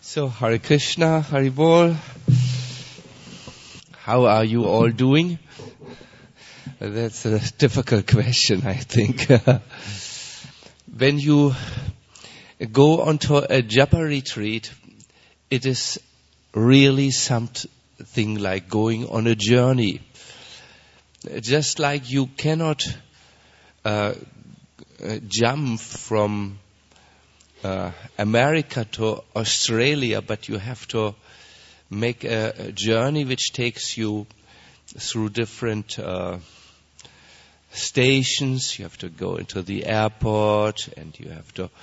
So, Hare Krishna, Hare Bol. How are you all doing? That's a difficult question, I think. When you go onto a japa retreat, it is really something like going on a journey. Just like you cannot jump from America to Australia, but you have to make a journey which takes you through different stations. You have to go into the airport and you have to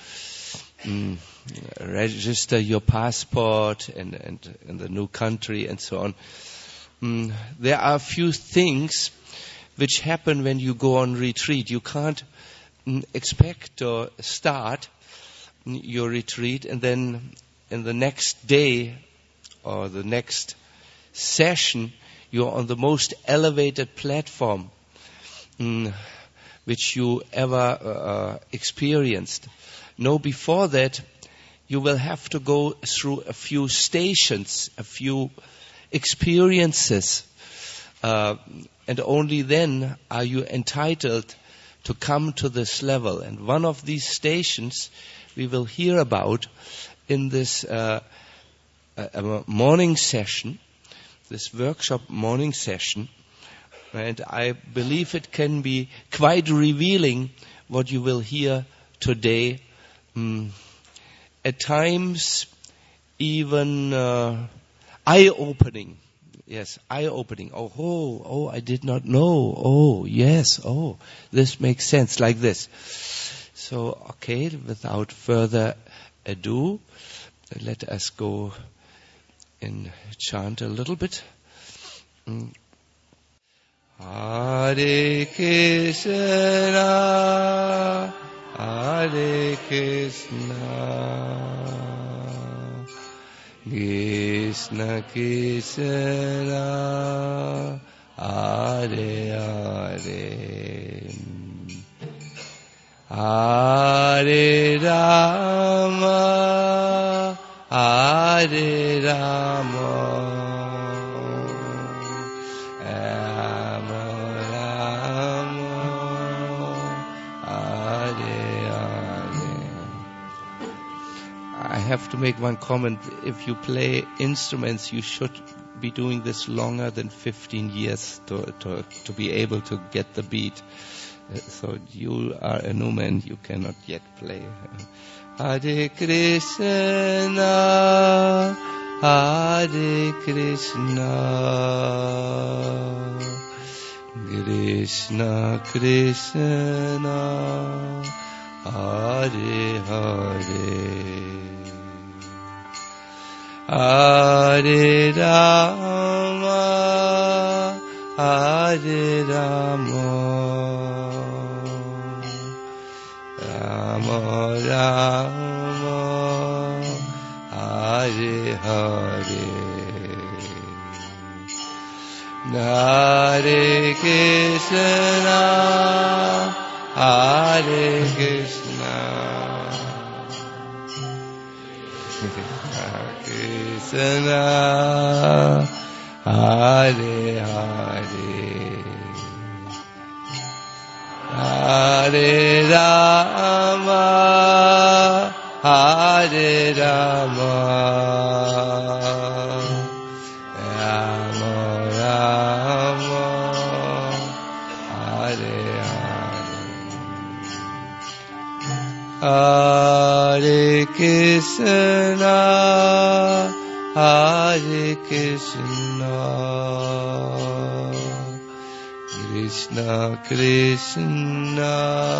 register your passport and in the new country and so on. There are a few things which happen when you go on retreat. You can't expect to start your retreat and then in the next day or the next session you're on the most elevated platform which you ever experienced. No, before that you will have to go through a few stations, a few experiences, and only then are you entitled to come to this level. And one of these stations we will hear about in this morning session, this workshop morning session. And I believe it can be quite revealing what you will hear today. At times even eye-opening. Yes, eye-opening. Oh, I did not know. Oh, yes. Oh, this makes sense like this. So, okay, without further ado, let us go and chant a little bit. Hare Krishna, Hare Krishna, Krishna Krishna, Hare Hare, Hare Rama, Hare Rama, Rama Rama, Hare Hare. I have to make one comment. If you play instruments, you should be doing this longer than 15 years to be able to get the beat. So you are a new man, you cannot yet play. Hare Krishna, Hare Krishna, Krishna Krishna, Hare Hare, Hare Rama, Hare Rama, Rama Rama, Hare Hare, Hare Krishna, Hare Krishna, Krishna, Hare Hare, Hare Rama, Hare Rama, Rama Rama, Hare Hare, Hare Krishna, Hare Krishna, Krishna Krishna,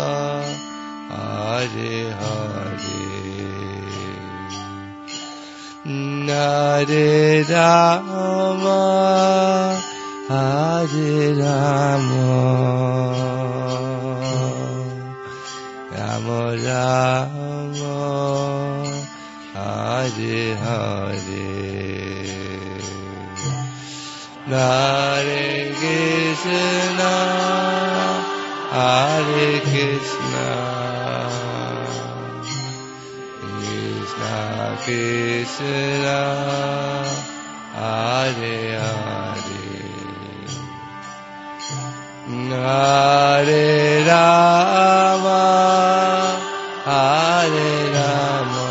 Hare Hare, Hare Rama, Hare Rama, Rama Rama, Hare Hare, Hare Krishna, Hare Krishna, Krishna Krishna, Hare Hare, Hare Rama, Hare Rama,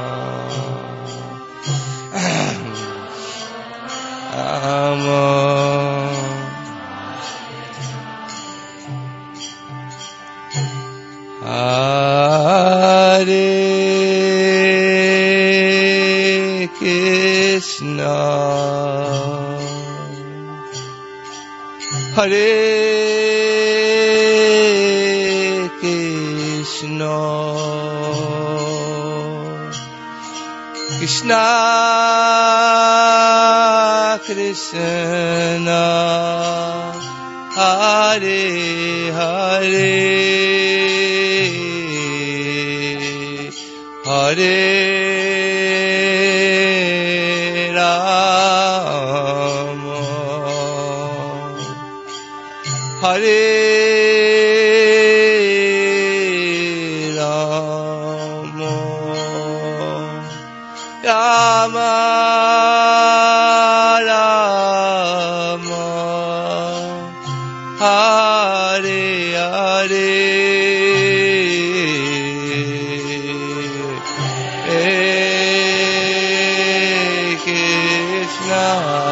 Rama Hare Krishna, Hare Krishna, Krishna Krishna, Hare Hare, Hare Rama, Hare Rama, Rama Rama, Hare Hare, Krishna,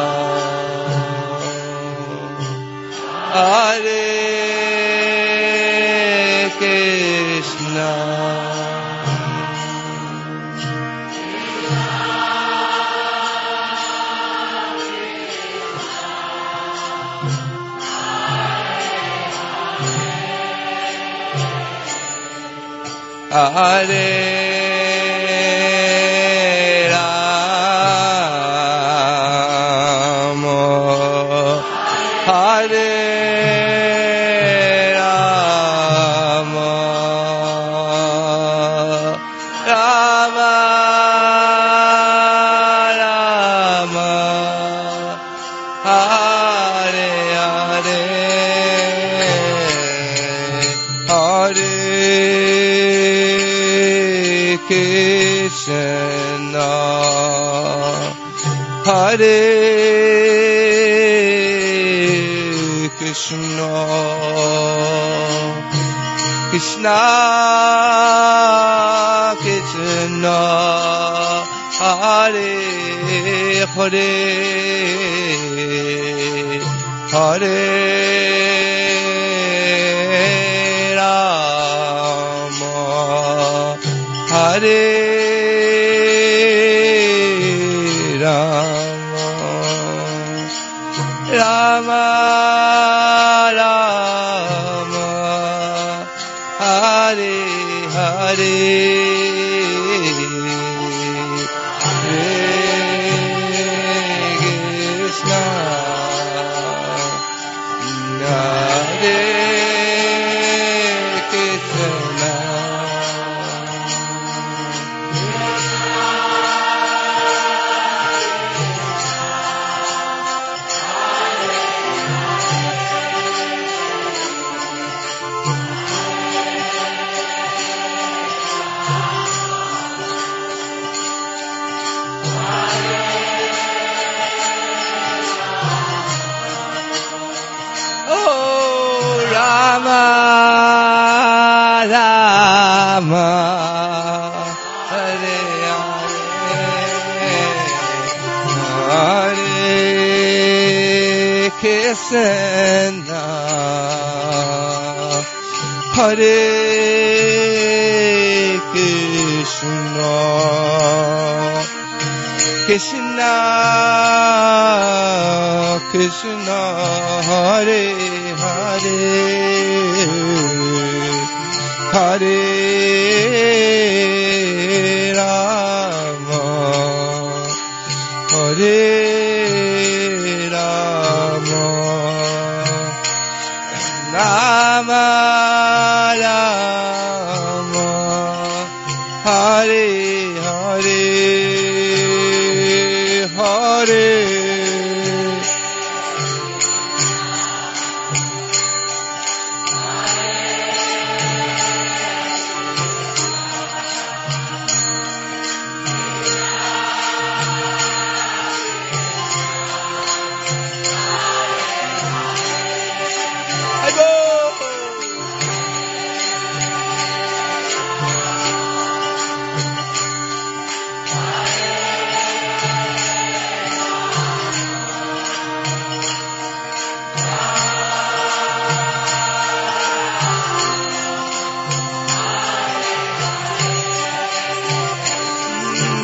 Hare Krishna, Hare Rama, Hare Rama, Rama Rama, Hare Hare, Hare Krishna, Hare Krishna, Krishna Krishna, Hare Hare, Hare Rama, Hare Rama, Rama Rama, Hare Hare, Krishna, Hare Krishna, Rama Rama, Hare Hare, Hare Krishna, Hare Krishna, Krishna Krishna, Hare Hare, Hare Rama, Hare Rama, Rama Rama, Hare Hare, Hare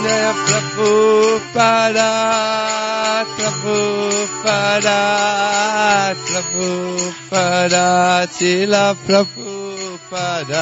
Jaya Prabhupada, Prabhupada, Prabhupada, Srila Prabhupada.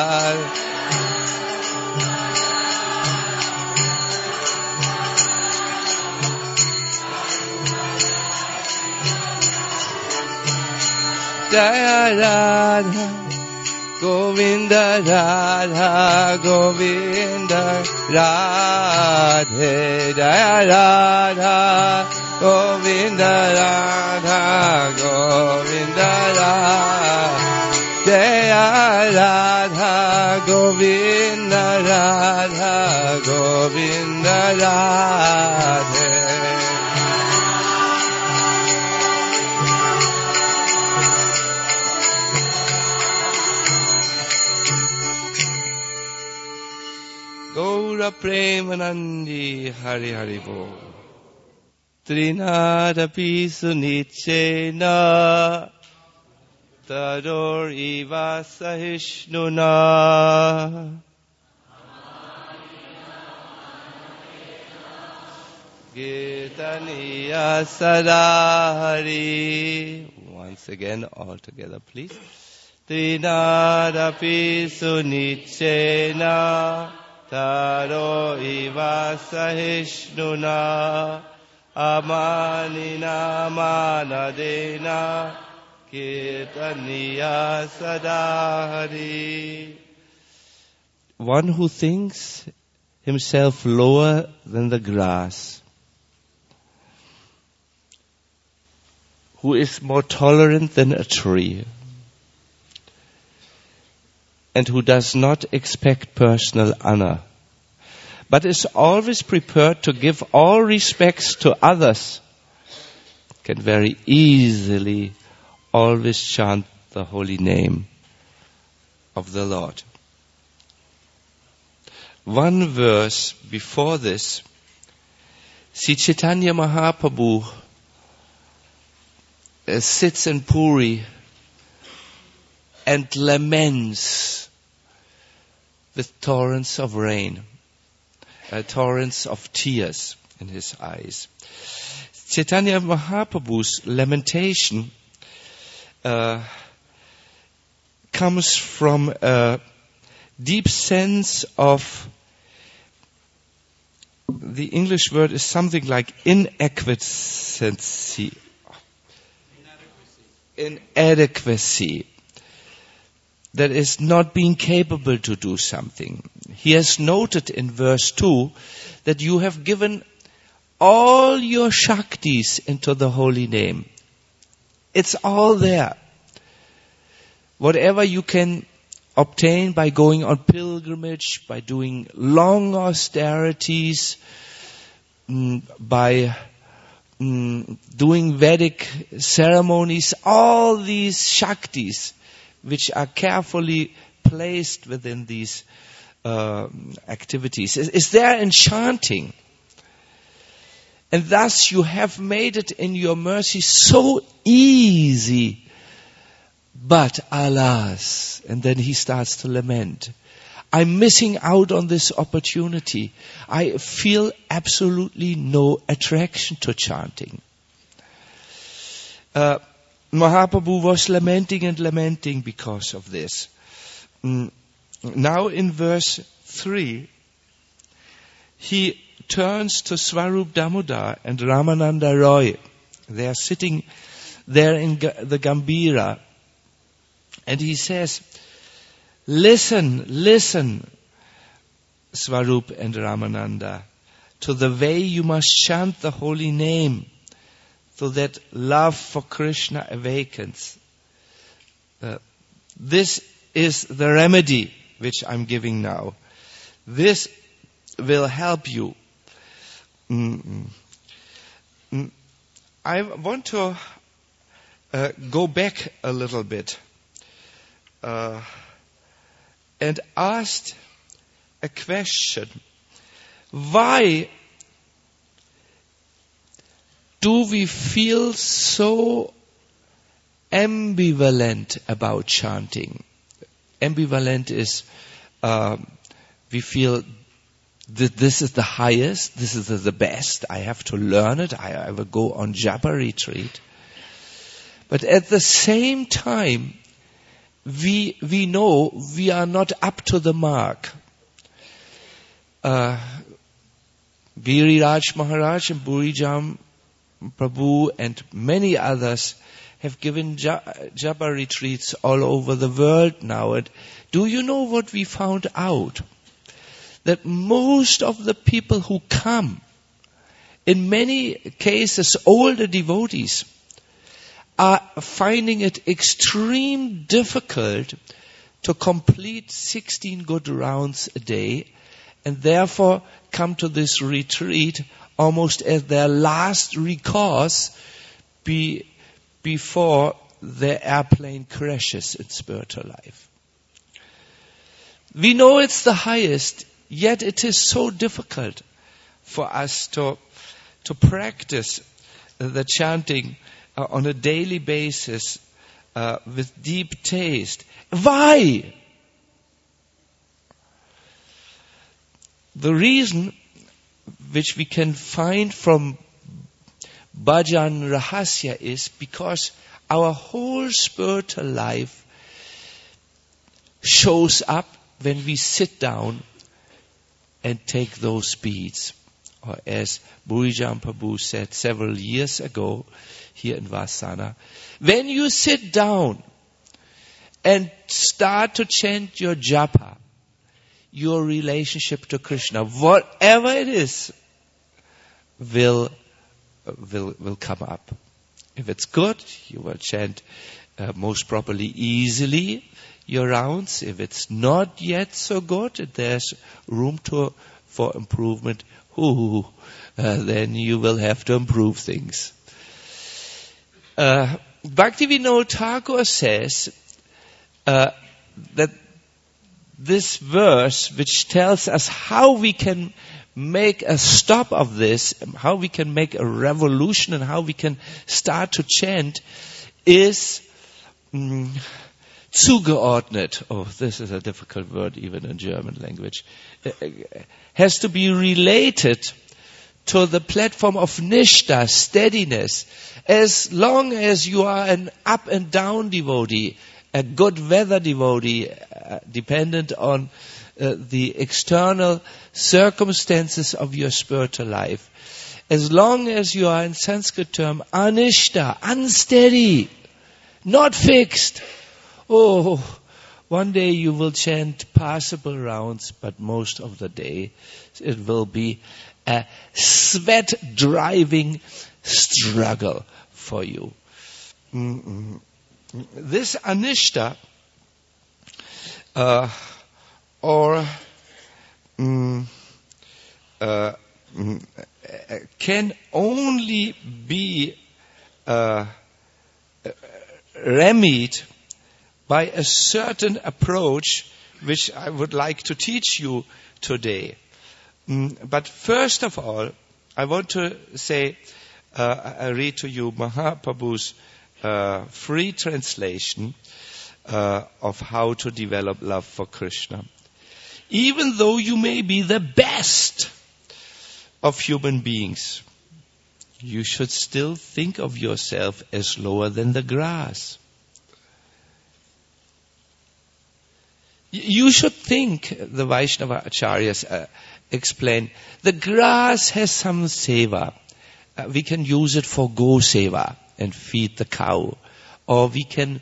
Jaya Radha, Govinda Radha, Govinda Radhe. Jaya Radha, Govinda Radha, Govinda Radhe. Jaya Radha, Govinda Radha, Govinda Radhe. Gaura Premanandi Hari Hari Bo Trinada Pisu Nichena Tador Iva Sahishnuna Girtaniya Sadahari. Once again, all together, please. Trinada Pisu Nichena Taro iva sahishnuna amanina manadena kirtaniya sadahari. One who thinks himself lower than the grass, who is more tolerant than a tree, and who does not expect personal honor, but is always prepared to give all respects to others, can very easily always chant the holy name of the Lord. One verse before this, Sri Chaitanya Mahaprabhu sits in Puri and laments with torrents of rain, torrents of tears in his eyes. Chaitanya Mahaprabhu's lamentation comes from a deep sense of, the English word is something like inadequacy. That is not being capable to do something. He has noted in verse 2 that you have given all your Shaktis into the holy name. It's all there. Whatever you can obtain by going on pilgrimage, by doing long austerities, by doing Vedic ceremonies, all these Shaktis which are carefully placed within these activities, is there in chanting. And thus you have made it in your mercy so easy. But alas, and then he starts to lament, I'm missing out on this opportunity. I feel absolutely no attraction to chanting. Mahaprabhu was lamenting and lamenting because of this. Now in verse 3, he turns to Swarup Damodar and Ramananda Roy. They are sitting there in the Gambhira. And he says, listen, Swarup and Ramananda, to the way you must chant the holy name, so that love for Krishna awakens. This is the remedy which I'm giving now. This will help you. I want to go back a little bit and ask a question. Why do we feel so ambivalent about chanting? Ambivalent is we feel this is the highest, this is the best, I have to learn it, I will go on japa retreat. But at the same time, we know we are not up to the mark. Giriraj Maharaj and Burijam Prabhu and many others have given japa retreats all over the world now. And do you know what we found out? That most of the people who come, in many cases older devotees, are finding it extremely difficult to complete 16 good rounds a day, and therefore come to this retreat almost as their last recourse before their airplane crashes in spiritual life. We know it's the highest, yet it is so difficult for us to practice the chanting on a daily basis with deep taste. Why? The reason which we can find from Bhajan Rahasya is because our whole spiritual life shows up when we sit down and take those beats. Or as Burijam Prabhu said several years ago here in Vasana, when you sit down and start to chant your japa, your relationship to Krishna, whatever it is, will come up. If it's good, you will chant most probably easily your rounds. If it's not yet so good, there's room for improvement. Then you will have to improve things. Bhaktivinoda Thakur says that this verse, which tells us how we can make a stop of this, how we can make a revolution and how we can start to chant, is zugeordnet. Oh, this is a difficult word even in German language. Has to be related to the platform of nishta, steadiness. As long as you are an up and down devotee, a good weather devotee, dependent on the external circumstances of your spiritual life. As long as you are, in Sanskrit term, anishta, unsteady, not fixed. Oh, one day you will chant passable rounds, but most of the day it will be a sweat-driving struggle for you. This anishta, can only be remedied by a certain approach, which I would like to teach you today. But first of all, I want to say, I read to you Mahaprabhu's free translation of how to develop love for Krishna. Even though you may be the best of human beings, you should still think of yourself as lower than the grass. You should think, the Vaishnava Acharyas explain, the grass has some seva. We can use it for go seva and feed the cow. Or we can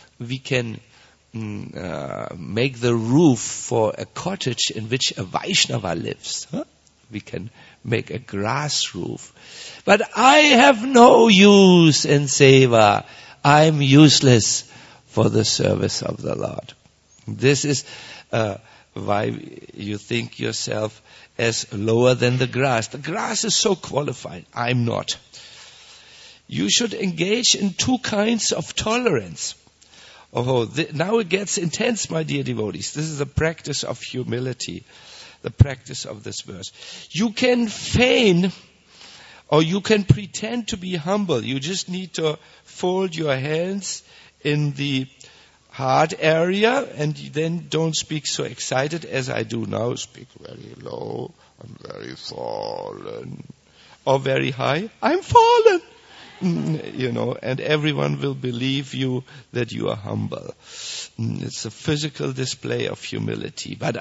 make the roof for a cottage in which a Vaishnava lives. We can make a grass roof. But I have no use in seva. I'm useless for the service of the Lord. This is why you think yourself as lower than the grass. The grass is so qualified. I'm not. You should engage in two kinds of tolerance. Now it gets intense, my dear devotees. This is a practice of humility, the practice of this verse. You can feign or you can pretend to be humble. You just need to fold your hands in the heart area and then don't speak so excited as I do now. Speak very low. I'm very fallen. Or very high, I'm fallen. And everyone will believe you that you are humble. It's a physical display of humility. But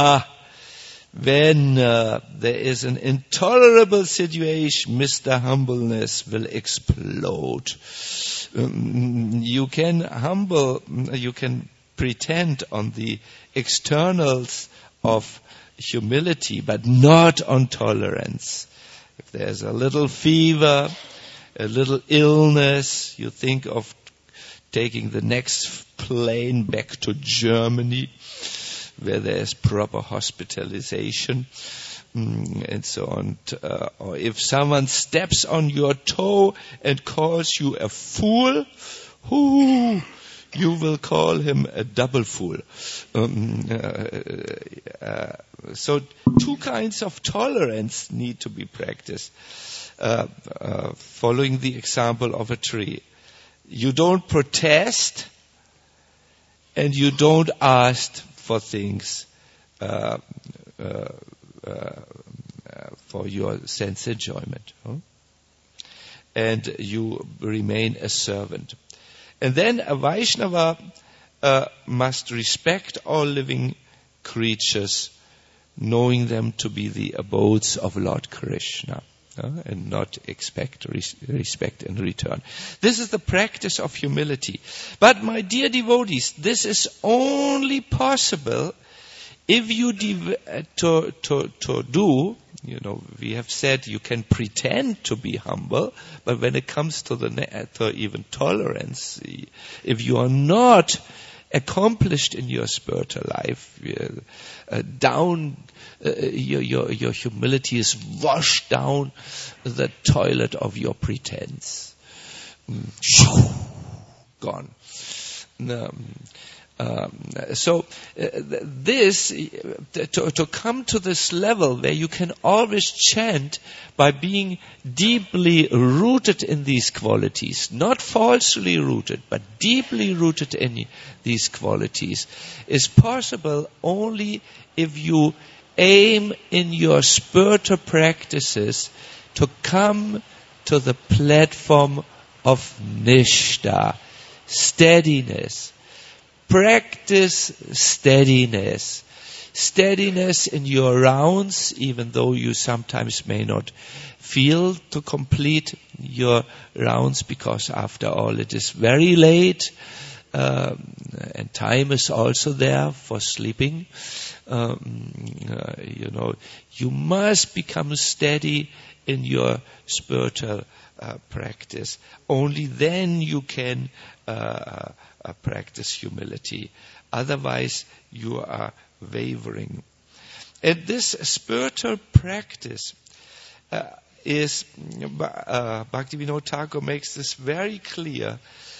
when there is an intolerable situation, Mr. Humbleness will explode. You can pretend on the externals of humility, but not on tolerance. If there's a little fever, a little illness, you think of taking the next plane back to Germany, where there's proper hospitalization, and so on. Or if someone steps on your toe and calls you a fool, you will call him a double fool. So two kinds of tolerance need to be practiced, following the example of a tree. You don't protest and you don't ask for things for your sense enjoyment. And you remain a servant. And then a Vaishnava must respect all living creatures, knowing them to be the abodes of Lord Krishna, and not expect respect in return. This is the practice of humility. But my dear devotees, this is only possible if you we have said you can pretend to be humble, but when it comes to even tolerance, if you are not accomplished in your spiritual life, your humility is washed down the toilet of your pretense. Gone. To come to this level where you can always chant by being deeply rooted in these qualities, not falsely rooted, but deeply rooted in these qualities, is possible only if you aim in your spiritual practices to come to the platform of Nishtha, steadiness. Practice steadiness. Steadiness in your rounds, even though you sometimes may not feel to complete your rounds, because after all it is very late, and time is also there for sleeping. You must become steady in your spiritual practice. Only then you can practice humility. Otherwise, you are wavering. And this spiritual practice is, Bhaktivinoda Thakur makes this very clear,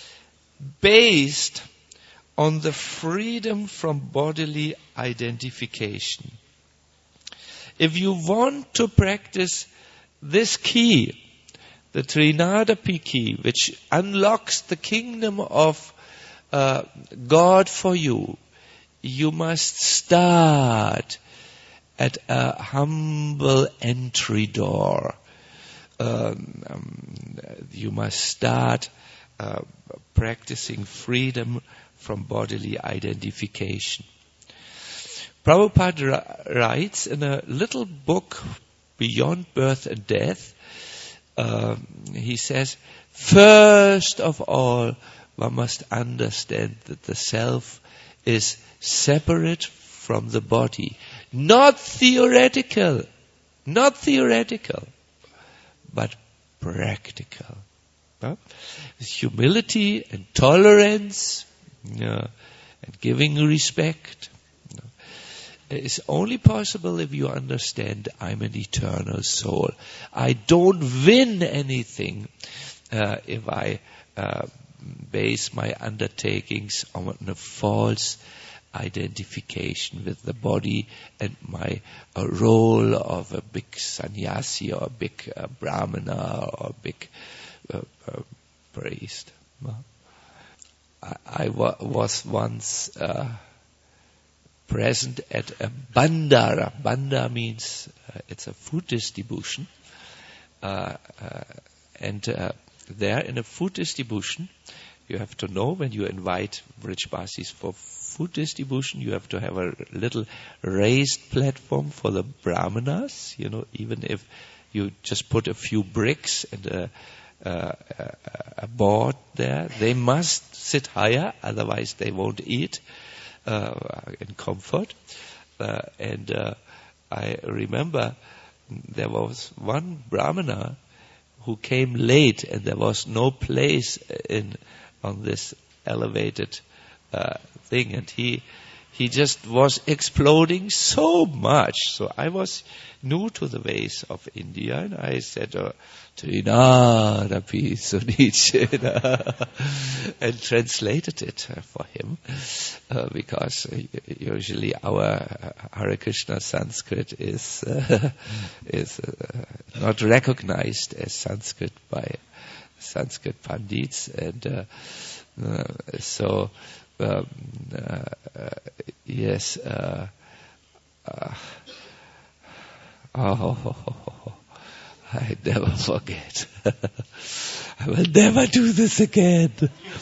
based on the freedom from bodily identification. If you want to practice this key, the Trinadapi key, which unlocks the kingdom of God for you, you must start at a humble entry door. You must start practicing freedom from bodily identification. Prabhupada writes in a little book, Beyond Birth and Death, he says, first of all, one must understand that the self is separate from the body. Not theoretical, but practical. Humility and tolerance, and giving respect is only possible if you understand I'm an eternal soul. I don't win anything if I base my undertakings on a false identification with the body and my role of a big sannyasi or a big brahmana or a big priest. I was once present at a bandara. Bandara means it's a food distribution. And there in a food distribution, you have to know when you invite Vrishbasis for food distribution, you have to have a little raised platform for the brahmanas, even if you just put a few bricks and a board there, they must sit higher, otherwise they won't eat in comfort. And I remember there was one brahmana who came late, and there was no place on this elevated thing, and he just was exploding so much. So I was new to the ways of India, and I said, Trinadapi Sunichena, and translated it for him, because usually our Hare Krishna Sanskrit is not recognized as Sanskrit by Sanskrit Pandits, and so yes. I never forget. I will never do this again.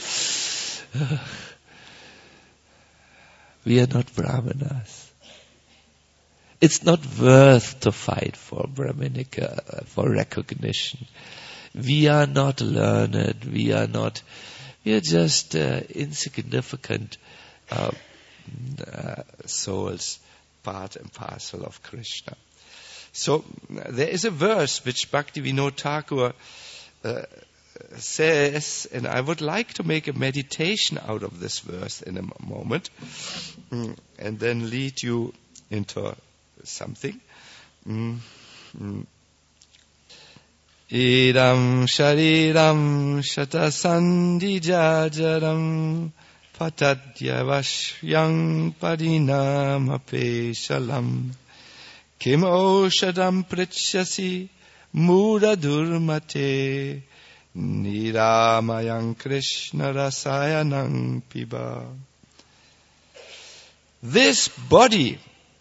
We are not brahmanas. It's not worth to fight for Brahmanika, for recognition. We are not learned. We are just insignificant souls, part and parcel of Krishna. So there is a verse which Bhaktivinoda Thakur says, and I would like to make a meditation out of this verse in a moment, and then lead you into something. Idam shariram shatasandi jajaram patadhyavashyam parinamapeshalam kim oshadam pritsyasi muradurmate niramayam krishna rasayanam piba. This body,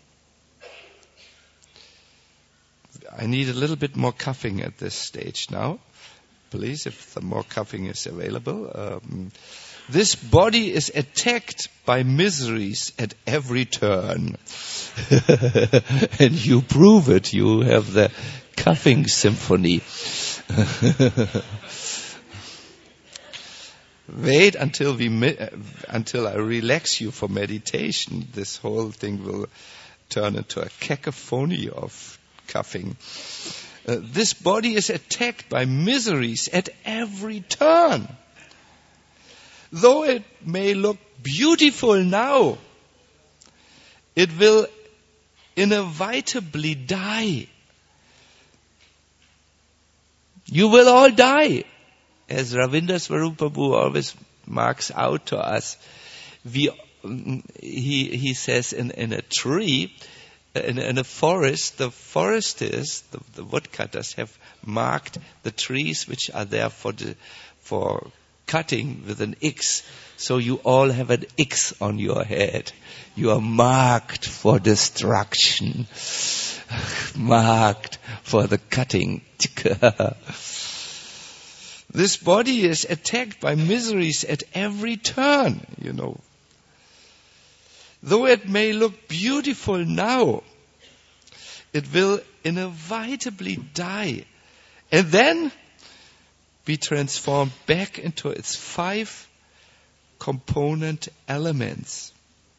I need a little bit more coughing at this stage now, please, if the more coughing is available. This body is attacked by miseries at every turn. And you prove it. You have the coughing symphony. Wait until I relax you for meditation. This whole thing will turn into a cacophony of coughing. This body is attacked by miseries at every turn. Though it may look beautiful now, it will inevitably die. You will all die. As Ravinder Swarupabu always marks out to us, he says in a tree, in a forest, the foresters, the woodcutters have marked the trees which are there for cutting with an X. So you all have an X on your head. You are marked for destruction. Marked for the cutting. This body is attacked by miseries at every turn, Though it may look beautiful now, it will inevitably die. And then be transformed back into its 5 component elements.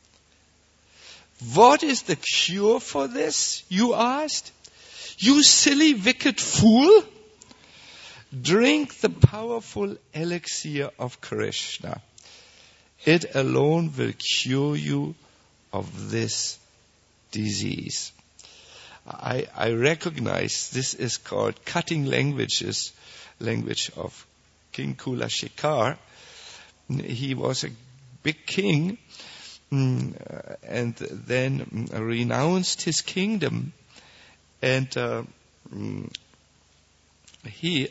What is the cure for this, you asked? You silly, wicked fool! Drink the powerful elixir of Krishna. It alone will cure you of this disease. I recognize this is called cutting language of King Kulashekar. He was a big king and then renounced his kingdom, and he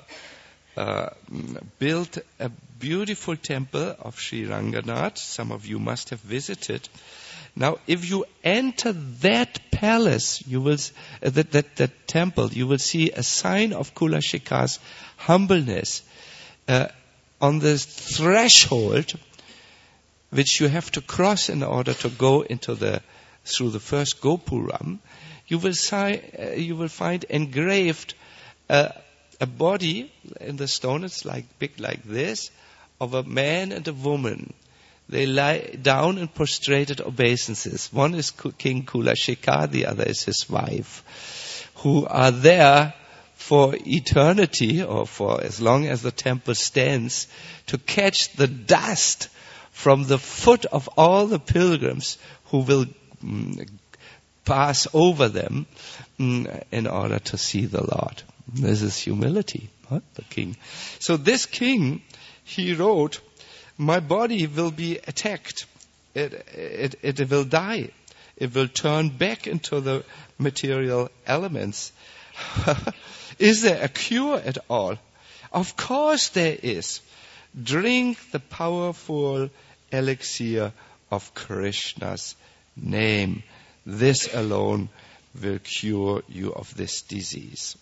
built a beautiful temple of Sri Ranganath. Some of you must have visited. Now, if you enter that palace, you will that temple, you will see a sign of Kula Shikara's humbleness on the threshold, which you have to cross in order to go through the first Gopuram. You will find engraved a body in the stone. It's big like this, of a man and a woman. They lie down in prostrated obeisances. One is King Kula Shikara, the other is his wife, who are there for eternity, or for as long as the temple stands, to catch the dust from the foot of all the pilgrims who will pass over them in order to see the Lord. This is humility, the king. So this king, he wrote, my body will be attacked. It will die. It will turn back into the material elements. Is there a cure at all? Of course there is. Drink the powerful elixir of Krishna's name. This alone will cure you of this disease.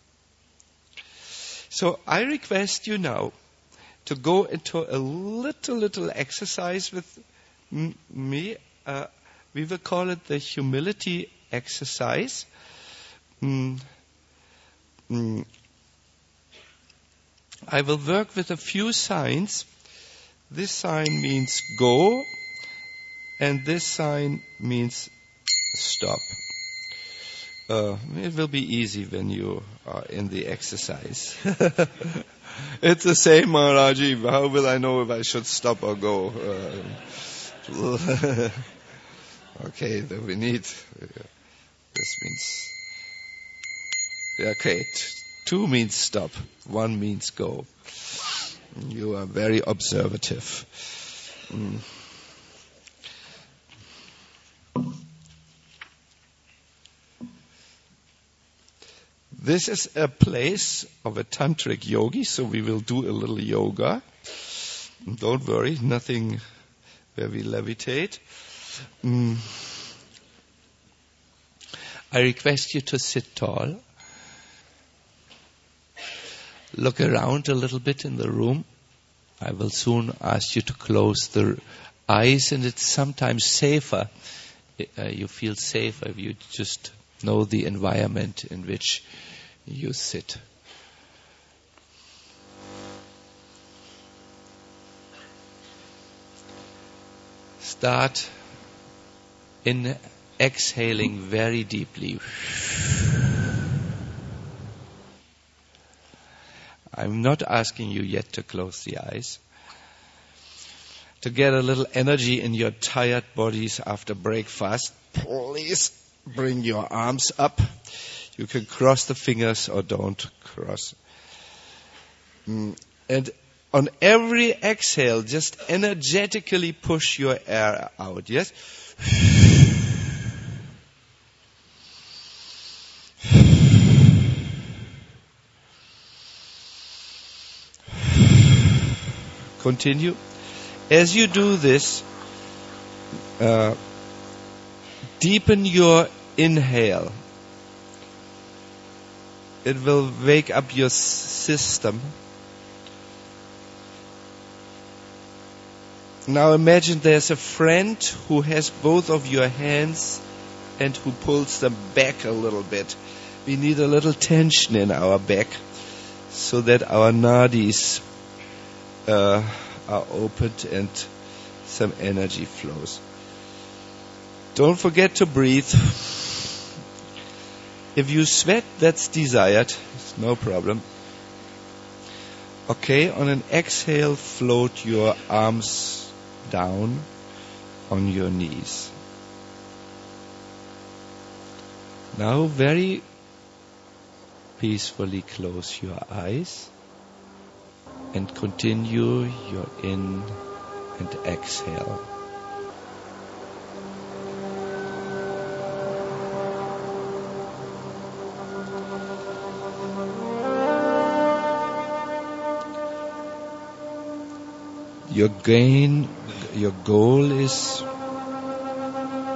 So I request you now to go into a little exercise with me. We will call it the humility exercise. I will work with a few signs. This sign means go, and this sign means stop. It will be easy when you are in the exercise. It's the same, Maharaji. How will I know if I should stop or go? Okay, then we need... this means... Okay, 2 means stop. 1 means go. You are very observative. This is a place of a tantric yogi, so we will do a little yoga. Don't worry, nothing where we levitate. I request you to sit tall. Look around a little bit in the room. I will soon ask you to close the eyes, and it's sometimes safer. You feel safer if you just know the environment in which you sit. Start in exhaling very deeply. I'm not asking you yet to close the eyes. To get a little energy in your tired bodies after breakfast, please bring your arms up. You can cross the fingers or don't cross. And on every exhale, just energetically push your air out, yes? Continue. As you do this, deepen your inhale. It will wake up your system. Now imagine there's a friend who has both of your hands and who pulls them back a little bit. We need a little tension in our back so that our nadis are opened and some energy flows. Don't forget to breathe. If you sweat, that's desired. It's no problem. Okay, on an exhale, float your arms down on your knees. Now very peacefully close your eyes and continue your in and exhale. Your goal is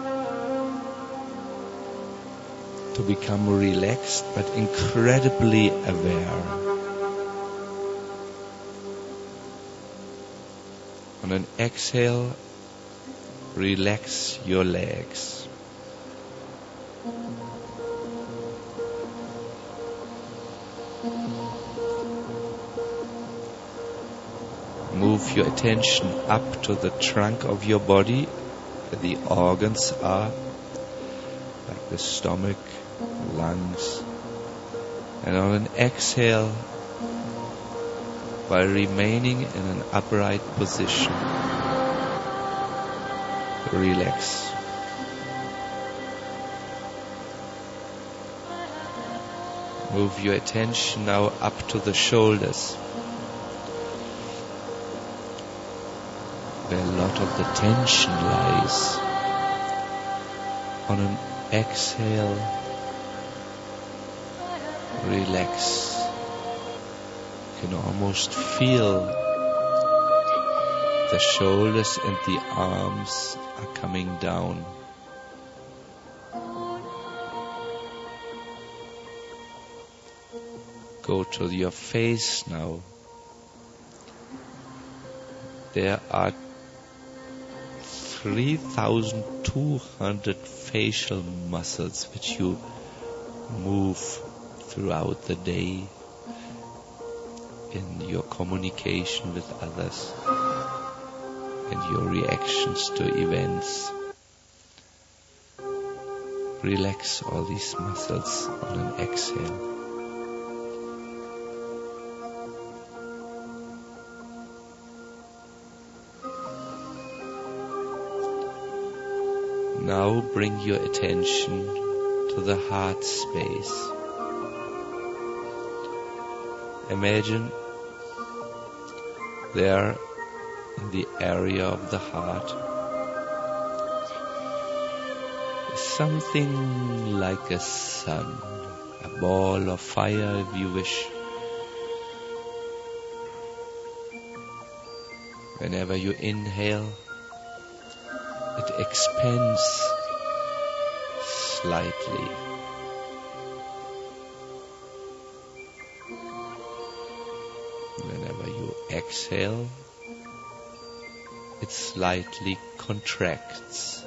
to become relaxed but incredibly aware. On an exhale, relax your legs. Move your attention up to the trunk of your body, where the organs are, like the stomach, lungs. And on an exhale, while remaining in an upright position, relax. Move your attention now up to the shoulders, where a lot of the tension lies. On an exhale, relax. You can almost feel the shoulders and the arms are coming down. Go to your face now. There are 3,200 facial muscles which you move throughout the day in your communication with others and your reactions to events. Relax all these muscles on an exhale. Now bring your attention to the heart space. Imagine there in the area of the heart is something like a sun, a ball of fire if you wish. Whenever you inhale, it expands slightly. Whenever you exhale, it slightly contracts.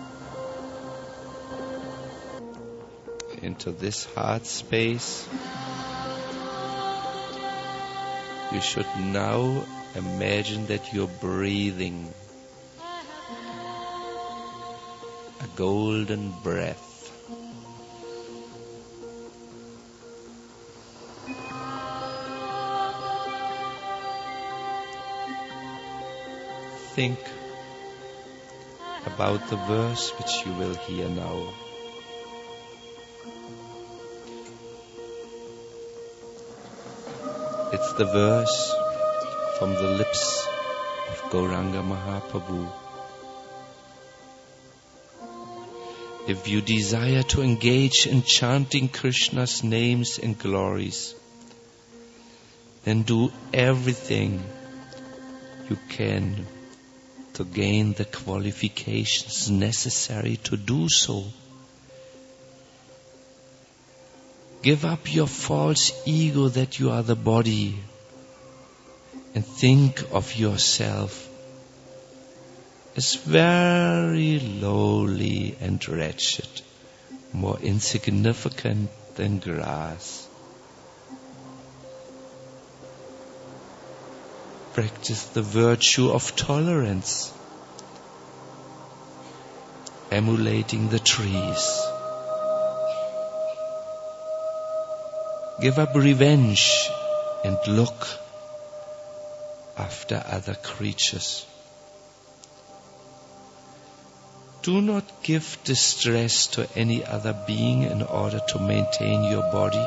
Into this heart space, you should now imagine that you're breathing a golden breath. Think about the verse which you will hear now. It's the verse from the lips of Gauranga Mahaprabhu. If you desire to engage in chanting Krishna's names and glories, then do everything you can to gain the qualifications necessary to do so. Give up your false ego that you are the body and think of yourself as very lowly and wretched, more insignificant than grass. Practice the virtue of tolerance, emulating the trees. Give up revenge and look after other creatures. Do not give distress to any other being in order to maintain your body.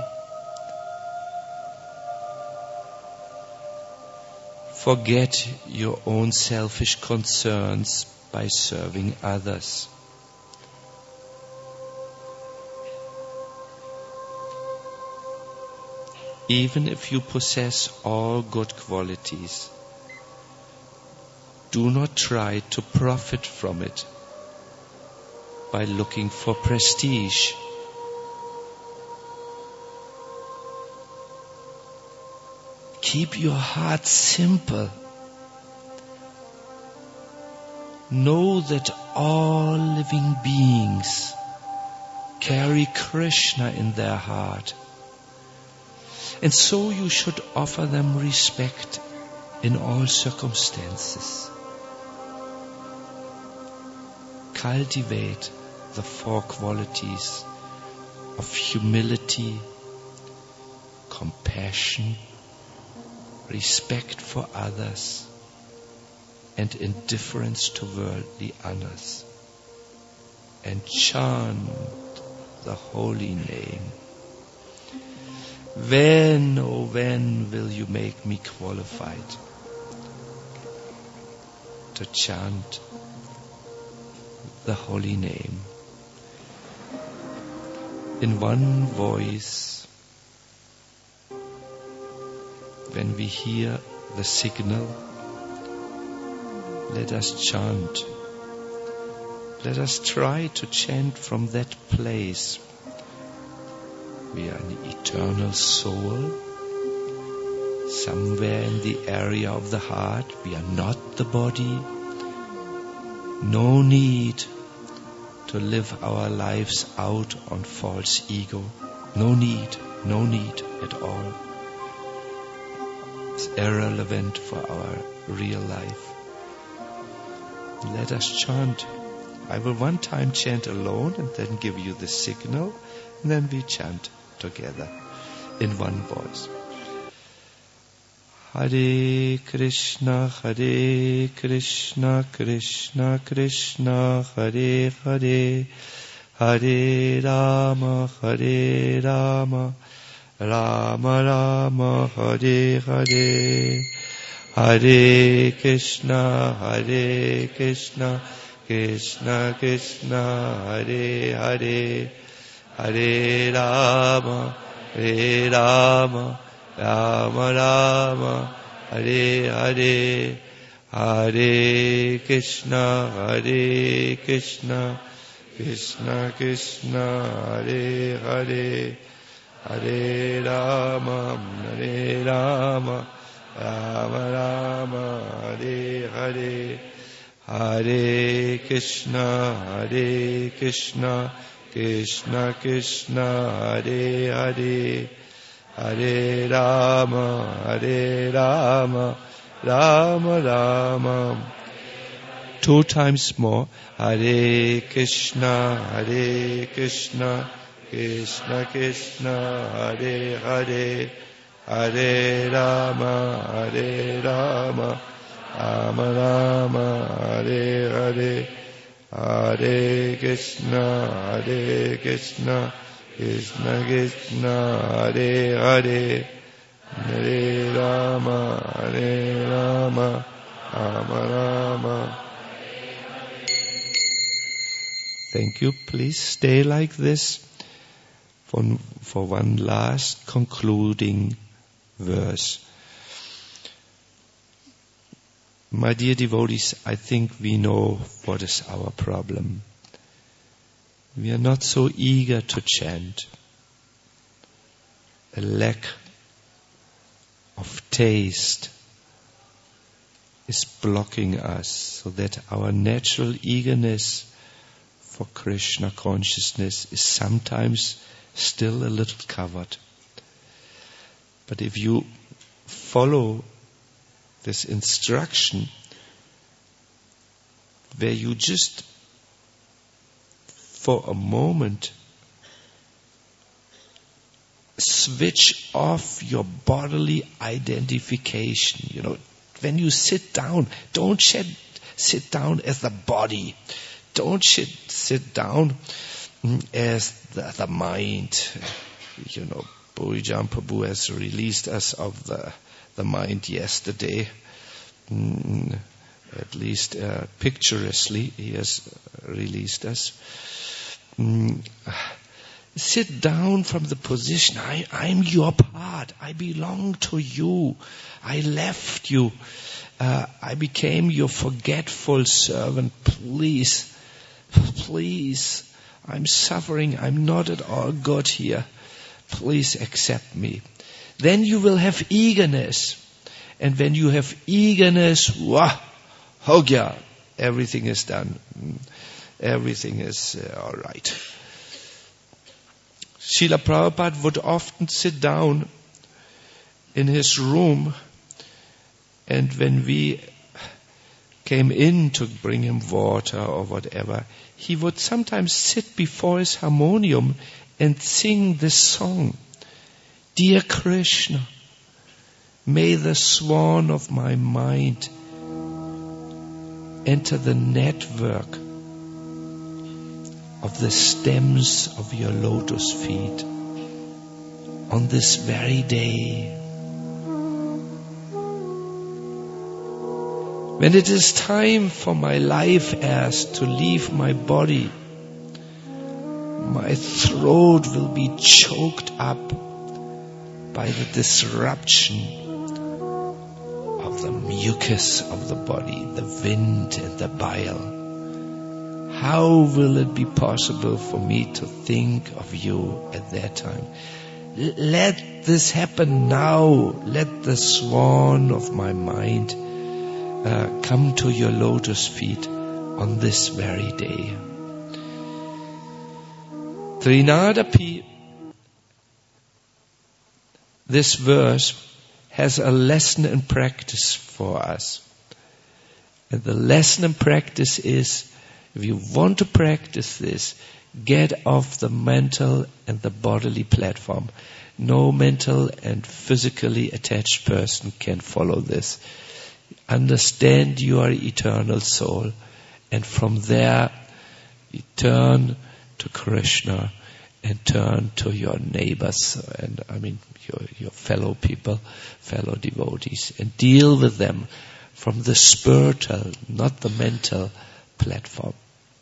Forget your own selfish concerns by serving others. Even if you possess all good qualities, do not try to profit from it by looking for prestige Keep your heart simple. Know that all living beings carry Krishna in their heart. And so you should offer them respect in all circumstances. Cultivate the 4 qualities of humility, compassion, respect for others, and indifference to worldly honors. And chant the holy name. When, oh when will you make me qualified to chant the holy name? In one voice, when we hear the signal, let us chant. Let us try to chant from that place. We are an eternal soul, somewhere in the area of the heart. We are not the body. No need to live our lives out on false ego. No need at all. It's irrelevant for our real life. Let us chant. I will one time chant alone and then give you the signal, and then we chant together in one voice. Hare Krishna, Krishna Krishna, Hare Hare, Hare Rama, Rama Rama, Hare Hare. Hare Krishna, Krishna Krishna, Hare Hare, Hare Rama, Rama Rama, Hare Hare. Hare Krishna, Krishna Krishna, Hare Hare, Hare Rama, Rama Rama, Hare Hare. Hare Krishna, Krishna Krishna, Hare Hare, Hare Rama, Rama Rama. 2 times more. Hare Krishna, Krishna Krishna, Hare Hare, Hare Rama, Rama Rama, Hare Hare. Hare Krishna, Krishna Krishna, Hare Hare, Hare Rama, Rama Rama. Thank you. Please stay like this for one last concluding verse. My dear devotees, I think we know what is our problem. We are not so eager to chant. A lack of taste is blocking us, so that our natural eagerness for Krishna consciousness is sometimes still a little covered. But if you follow this instruction, where you just for a moment switch off your bodily identification. When you sit down, don't sit down as the body. Don't sit down as the mind. Bhujan Prabhu has released us of the mind yesterday. At least picturesquely, he has released us. Sit down from the position. I'm your part. I belong to you. I left you. I became your forgetful servant. Please, I'm suffering. I'm not at all good here. Please accept me. then you will have eagerness. And when you have eagerness, oh yeah, everything is done. Everything is all right. Srila Prabhupada would often sit down in his room, and when we came in to bring him water or whatever, he would sometimes sit before his harmonium and sing this song. Dear Krishna, may the swan of my mind enter the network of the stems of your lotus feet on this very day. When it is time for my life heirs to leave my body, my throat will be choked up by the disruption of the mucus of the body, the wind and the bile. How will it be possible for me to think of you at that time? Let this happen now. Let the swan of my mind come to your lotus feet on this very day. Trinadapi, this verse has a lesson in practice for us. And the lesson in practice is, if you want to practice this, get off the mental and the bodily platform. No mental and physically attached person can follow this. Understand your eternal soul, and from there you turn to Krishna and turn to your neighbors, and your fellow people, fellow devotees, and deal with them from the spiritual, not the mental platform.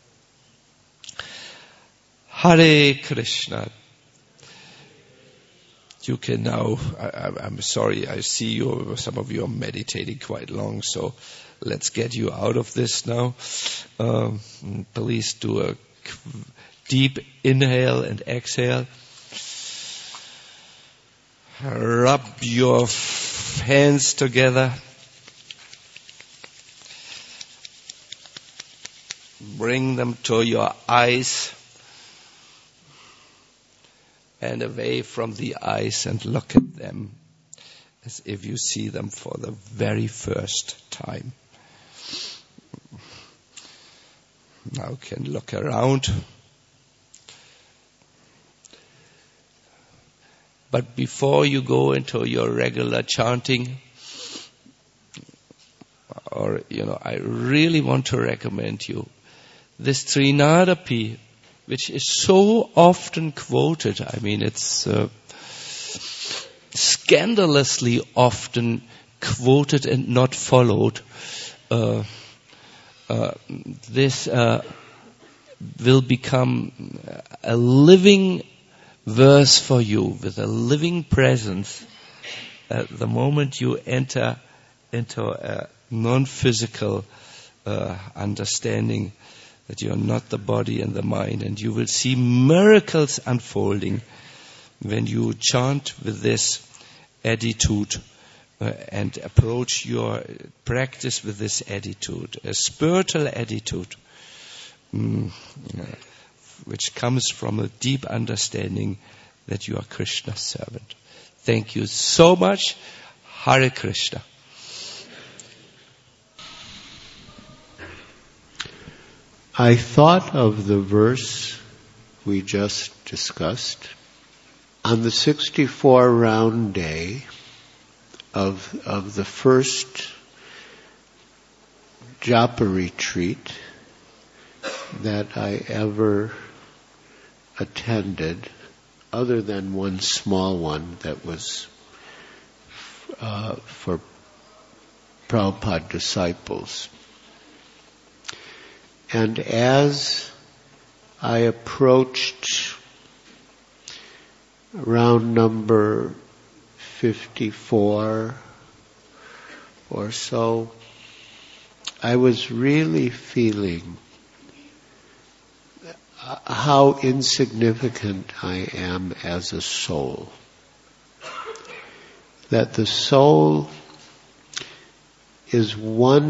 Hare Krishna. You can now, I'm sorry, I see you, some of you are meditating quite long, so let's get you out of this now. Please do a deep inhale and exhale. Rub your hands together. Bring them to your eyes and away from the eyes, and look at them as if you see them for the very first time. Now you can look around. But before you go into your regular chanting, I really want to recommend you this Trinadapi, which is so often quoted. It's scandalously often quoted and not followed. This will become a living verse for you, with a living presence, the moment you enter into a non-physical understanding that you are not the body and the mind, and you will see miracles unfolding when you chant with this attitude and approach your practice with this attitude, a spiritual attitude, which comes from a deep understanding that you are Krishna's servant. Thank you so much. Hare Krishna. I thought of the verse we just discussed. On the 64-round day of the first japa retreat that I ever attended, other than one small one that was for Prabhupada disciples. And as I approached round number 54 or so, I was really feeling how insignificant I am as a soul. that the soul is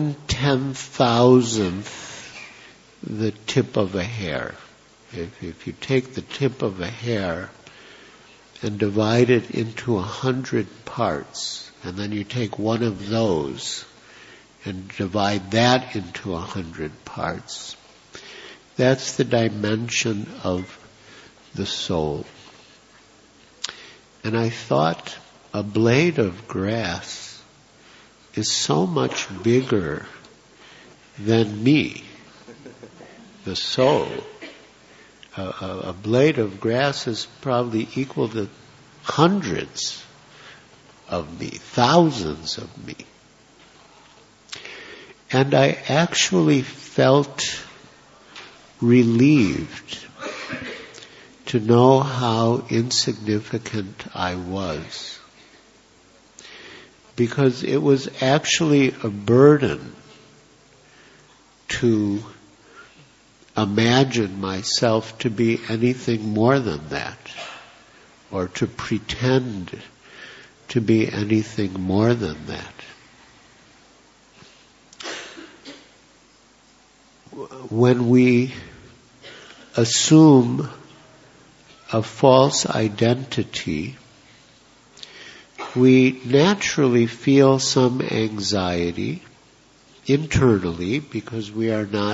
1/10,000th the tip of a hair. If you take the tip of a hair and divide it into 100 parts, and then you take one of those and divide that into 100 parts, that's the dimension of the soul. And I thought a blade of grass is so much bigger than me, the soul. A blade of grass is probably equal to hundreds of me, thousands of me. And I actually felt relieved to know how insignificant I was. Because it was actually a burden to imagine myself to be anything more than that, or to pretend to be anything more than that. When we assume a false identity, we naturally feel some anxiety internally because we are not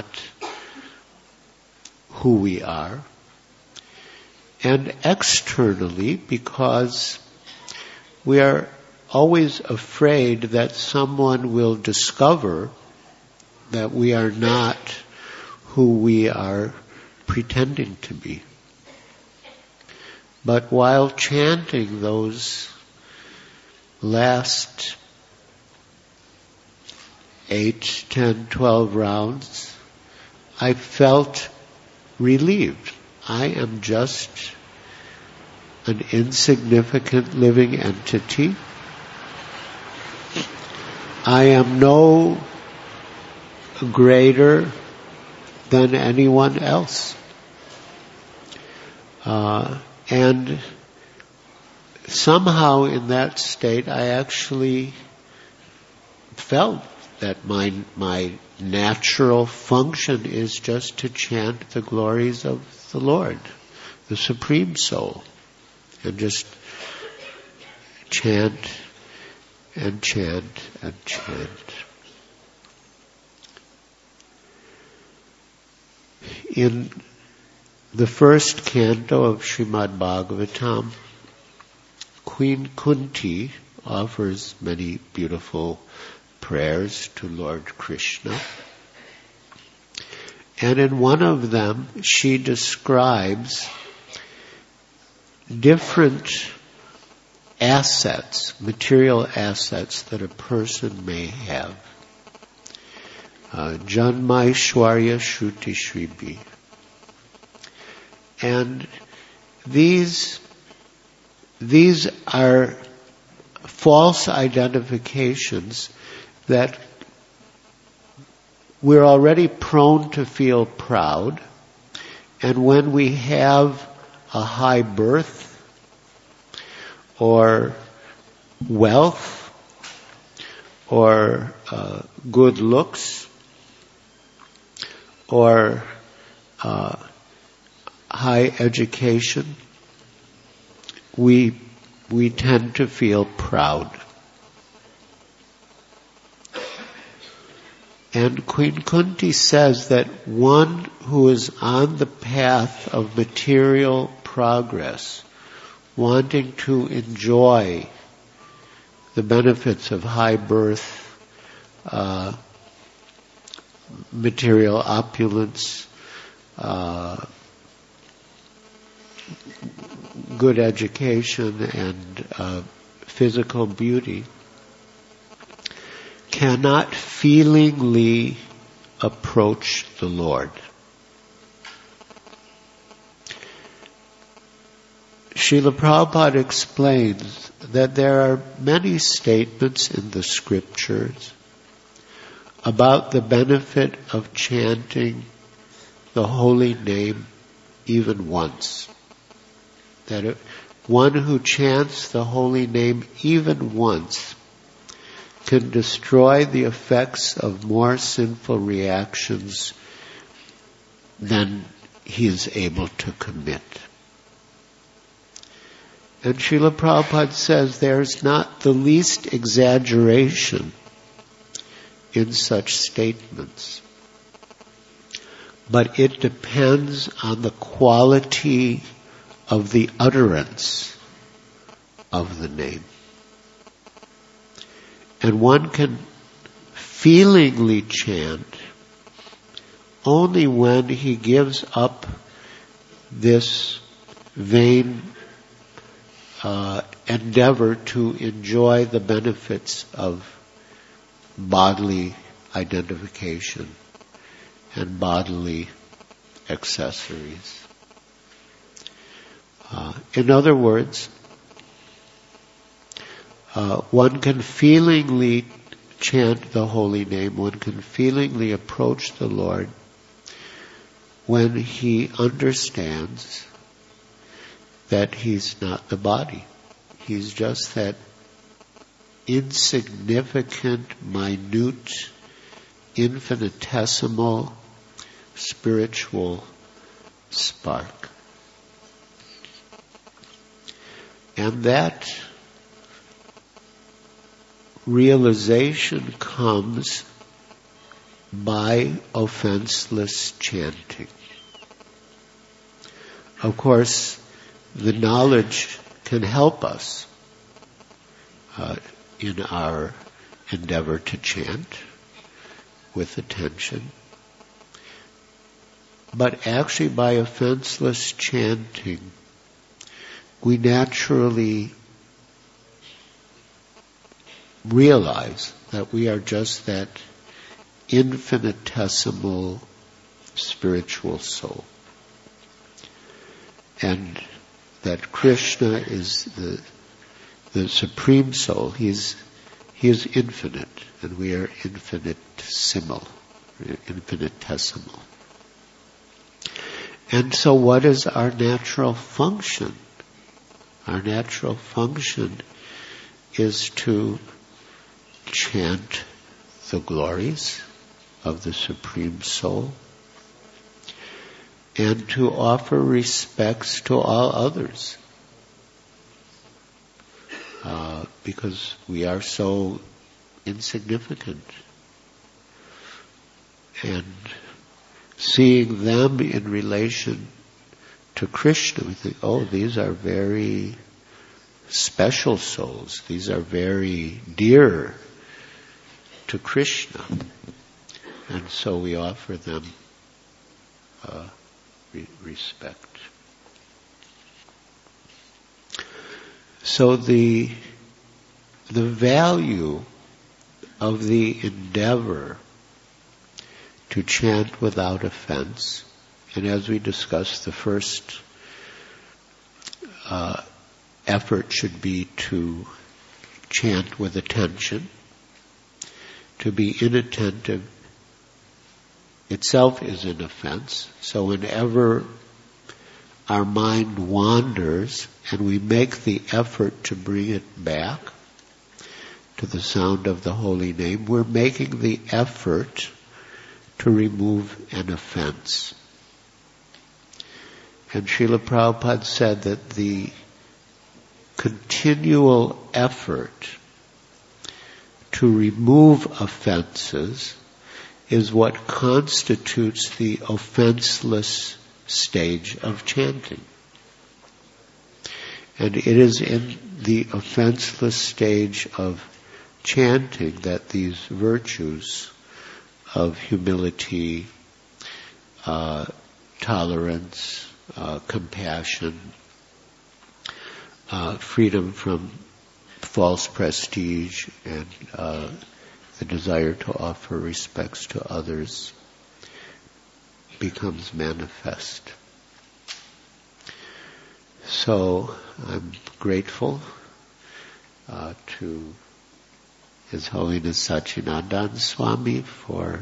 who we are, and externally because we are always afraid that someone will discover that we are not who we are pretending to be. But while chanting those last 8, 10, 12 rounds, I felt relieved. I am just an insignificant living entity. I am no greater than anyone else. And somehow in that state I actually felt that my natural function is just to chant the glories of the Lord, the Supreme Soul, and just chant and chant and chant. In the first canto of Srimad Bhagavatam, Queen Kunti offers many beautiful prayers to Lord Krishna. And in one of them, she describes different assets, material assets that a person may have. Janmaishwarya Shruti Shribi. And these are false identifications that we're already prone to feel proud, and when we have a high birth or wealth or good looks or high education, we tend to feel proud. And Queen Kunti says that one who is on the path of material progress, wanting to enjoy the benefits of high birth, material opulence, good education, and physical beauty, cannot feelingly approach the Lord. Srila Prabhupada explains that there are many statements in the scriptures about the benefit of chanting the holy name even once. That one who chants the holy name even once can destroy the effects of more sinful reactions than he is able to commit. And Srila Prabhupada says there's not the least exaggeration in such statements. But it depends on the quality of the utterance of the name. And one can feelingly chant only when he gives up this vain endeavor to enjoy the benefits of bodily identification and bodily accessories. In other words, one can feelingly chant the holy name, one can feelingly approach the Lord when he understands that he's not the body. He's just that insignificant, minute, infinitesimal spiritual spark. And that realization comes by offenseless chanting. Of course, the knowledge can help us in our endeavor to chant with attention. But actually by offenseless chanting, we naturally realize that we are just that infinitesimal spiritual soul. And that Krishna is the supreme soul. He is infinite, and we are infinitesimal. And so what is our natural function? Our natural function is to chant the glories of the Supreme Soul and to offer respects to all others. Because we are so insignificant. And seeing them in relation to Krishna, we think, oh, these are very special souls. These are very dear to Krishna. And so we offer them respect. So the value of the endeavor to chant without offense, and as we discussed, the first effort should be to chant with attention. To be inattentive itself is an offense. So whenever our mind wanders and we make the effort to bring it back to the sound of the holy name, we're making the effort to remove an offense. And Srila Prabhupada said that the continual effort to remove offenses is what constitutes the offenseless stage of chanting. And it is in the offenseless stage of chanting that these virtues of humility, tolerance, compassion, freedom from false prestige, and the desire to offer respects to others becomes manifest. So I'm grateful to His Holiness Sachinandan Swami for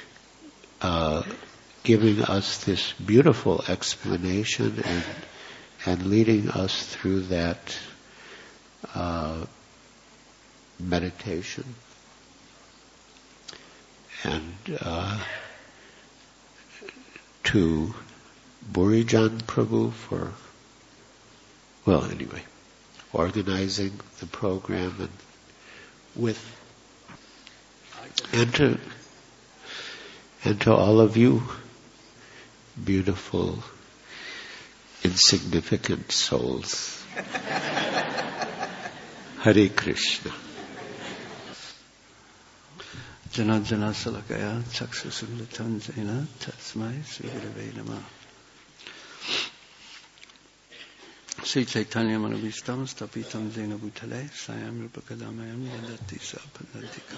giving us this beautiful explanation and and leading us through that meditation. And to Burijan Prabhu for, organizing the program, and to all of you, beautiful, insignificant souls. Hare Krishna. Jana Jana Salakaya Chaksusulitan Jaina Tasmai Sri Gurave Namah. Sri Chaitanya Manabhistam Stapitam Jaina Bhutale Sayam Rupakadamayam Yadati Sapanantika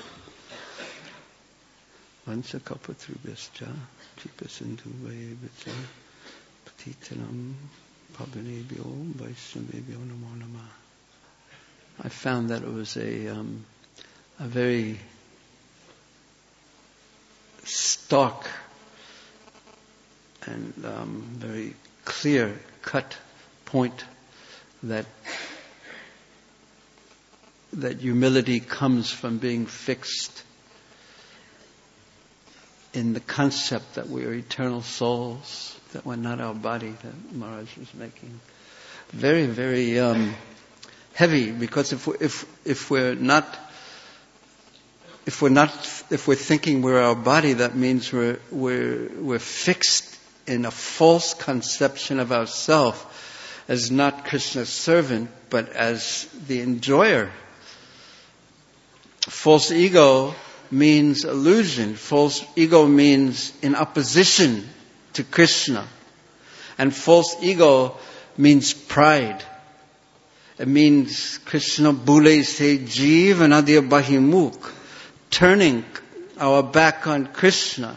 Vansa Kapatrubhyascha Chipasindu Vayebhya Patitanam Pavanebhyo Vaishnavebhyo Namo Namah. I found that it was a very stark and very clear-cut point that humility comes from being fixed in the concept that we are eternal souls, that we're not our body, that Maharaj was making. Very, very heavy, because if we're thinking we're our body, that means we're fixed in a false conception of ourselves as not Krishna's servant, but as the enjoyer. False ego means illusion. False ego means in opposition to Krishna. And false ego means pride. It means Krishna bule se jeev anadya bahimukh, turning our back on Krishna.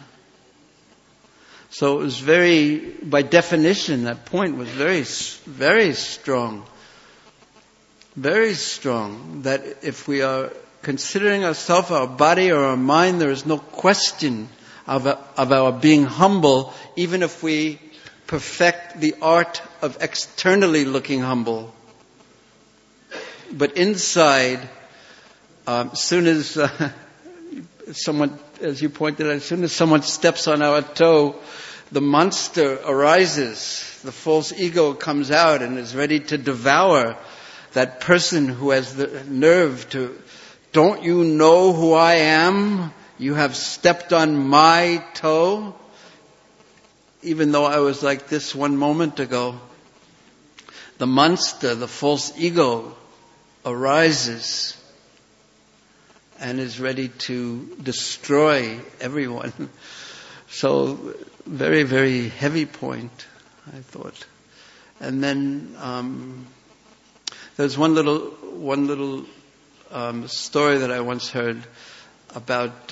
So it was by definition, that point was very, very strong. Very strong. That if we are considering ourselves our body or our mind, there is no question of our being humble, even if we perfect the art of externally looking humble. But inside, as soon as someone, as you pointed out, as soon as someone steps on our toe, the monster arises. The false ego comes out and is ready to devour that person who has the nerve to, don't you know who I am? You have stepped on my toe. Even though I was like this one moment ago, the monster, the false ego, arises and is ready to destroy everyone. So, very, very heavy point, I thought. And then there's one little story that I once heard about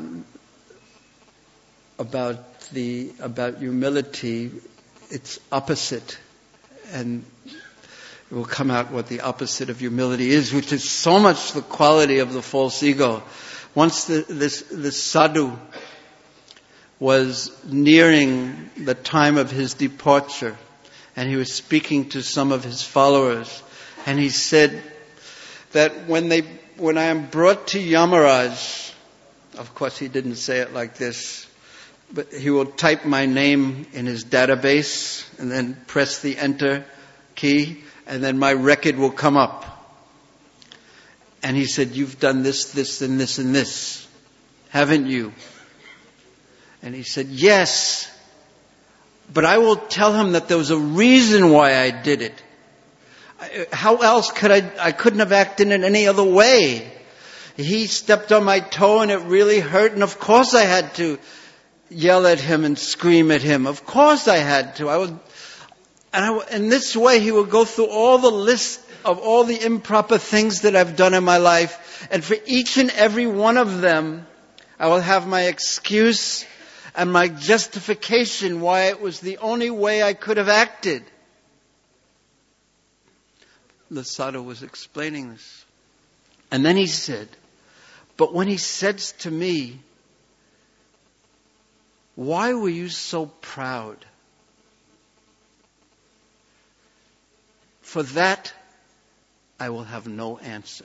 humility. It's opposite, and it will come out what the opposite of humility is, which is so much the quality of the false ego. Once this sadhu was nearing the time of his departure, and he was speaking to some of his followers, and he said that when I am brought to Yamaraj, of course he didn't say it like this, but he will type my name in his database and then press the enter key, and then my record will come up. And he said, you've done this, this, and this, and this, haven't you? And he said, yes, but I will tell him that there was a reason why I did it. How else could I couldn't have acted in any other way. He stepped on my toe and it really hurt, and of course I had to yell at him and scream at him. Of course I had to. In this way he would go through all the list of all the improper things that I've done in my life, and for each and every one of them I will have my excuse and my justification why it was the only way I could have acted. The sadhu was explaining this. And then he said, but when he says to me, why were you so proud? For that, I will have no answer.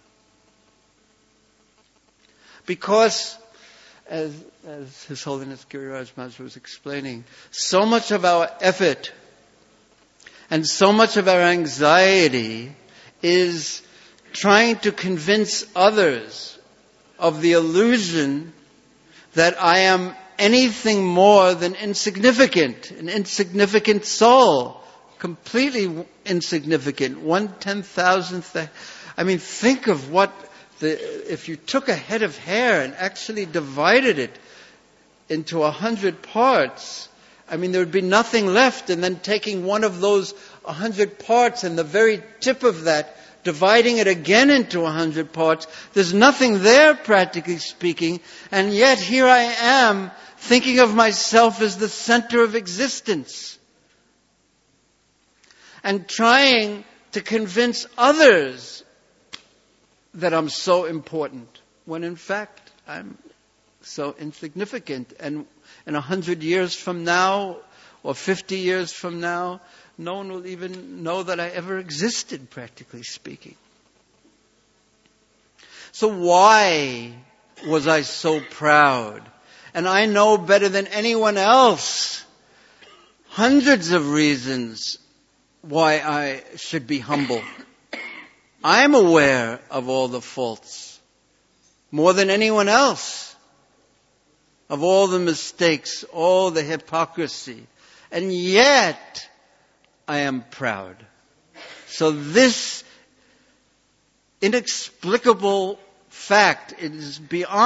Because, as His Holiness Giriraj Maharaj was explaining, so much of our effort and so much of our anxiety is trying to convince others of the illusion that I am anything more than insignificant, an insignificant soul, completely insignificant, 1/10,000th. I mean, think of what if you took a head of hair and actually divided it into 100 parts, I mean, there would be nothing left. And then taking one of those 100 parts and the very tip of that, dividing it again into 100 parts, there's nothing there, practically speaking. And yet here I am, thinking of myself as the center of existence. And trying to convince others that I'm so important, when in fact I'm so insignificant. And in 100 years from now, or 50 years from now, no one will even know that I ever existed, practically speaking. So why was I so proud? And I know better than anyone else hundreds of reasons why I should be humble. I'm aware of all the faults, more than anyone else, of all the mistakes, all the hypocrisy. And yet, I am proud. So this inexplicable fact, it is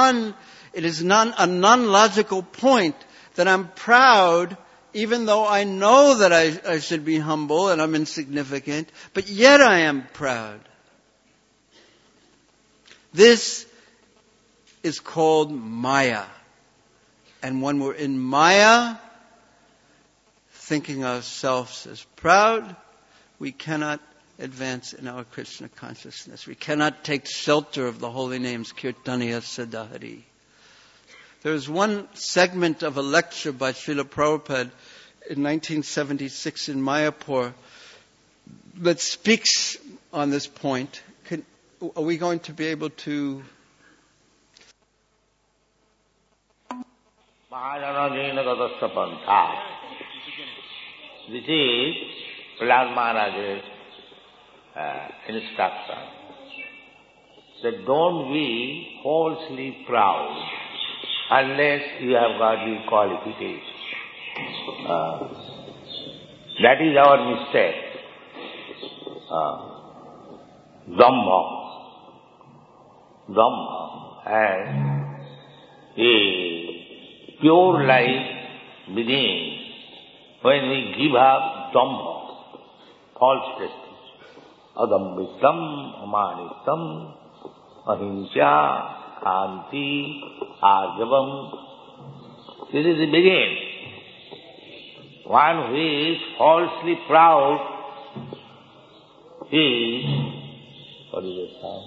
a non-logical point that I'm proud, even though I know that I should be humble and I'm insignificant, but yet I am proud. This is called Maya. And when we're in Maya, thinking ourselves as proud, we cannot advance in our Krishna consciousness. We cannot take shelter of the holy names, Kirtaniya Sadahari. There is one segment of a lecture by Srila Prabhupada in 1976 in Mayapur that speaks on this point. Are we going to be able to... This is Prahlad Maharaj's instruction. That don't be falsely proud unless you have got the qualification. That is our mistake. Dhamma. And a pure life within, when we give up dhamma, false prestige, adambitam, amanitam, ahimsa, khanti, arjavam, this is the beginning. One who is falsely proud is, what is the sign?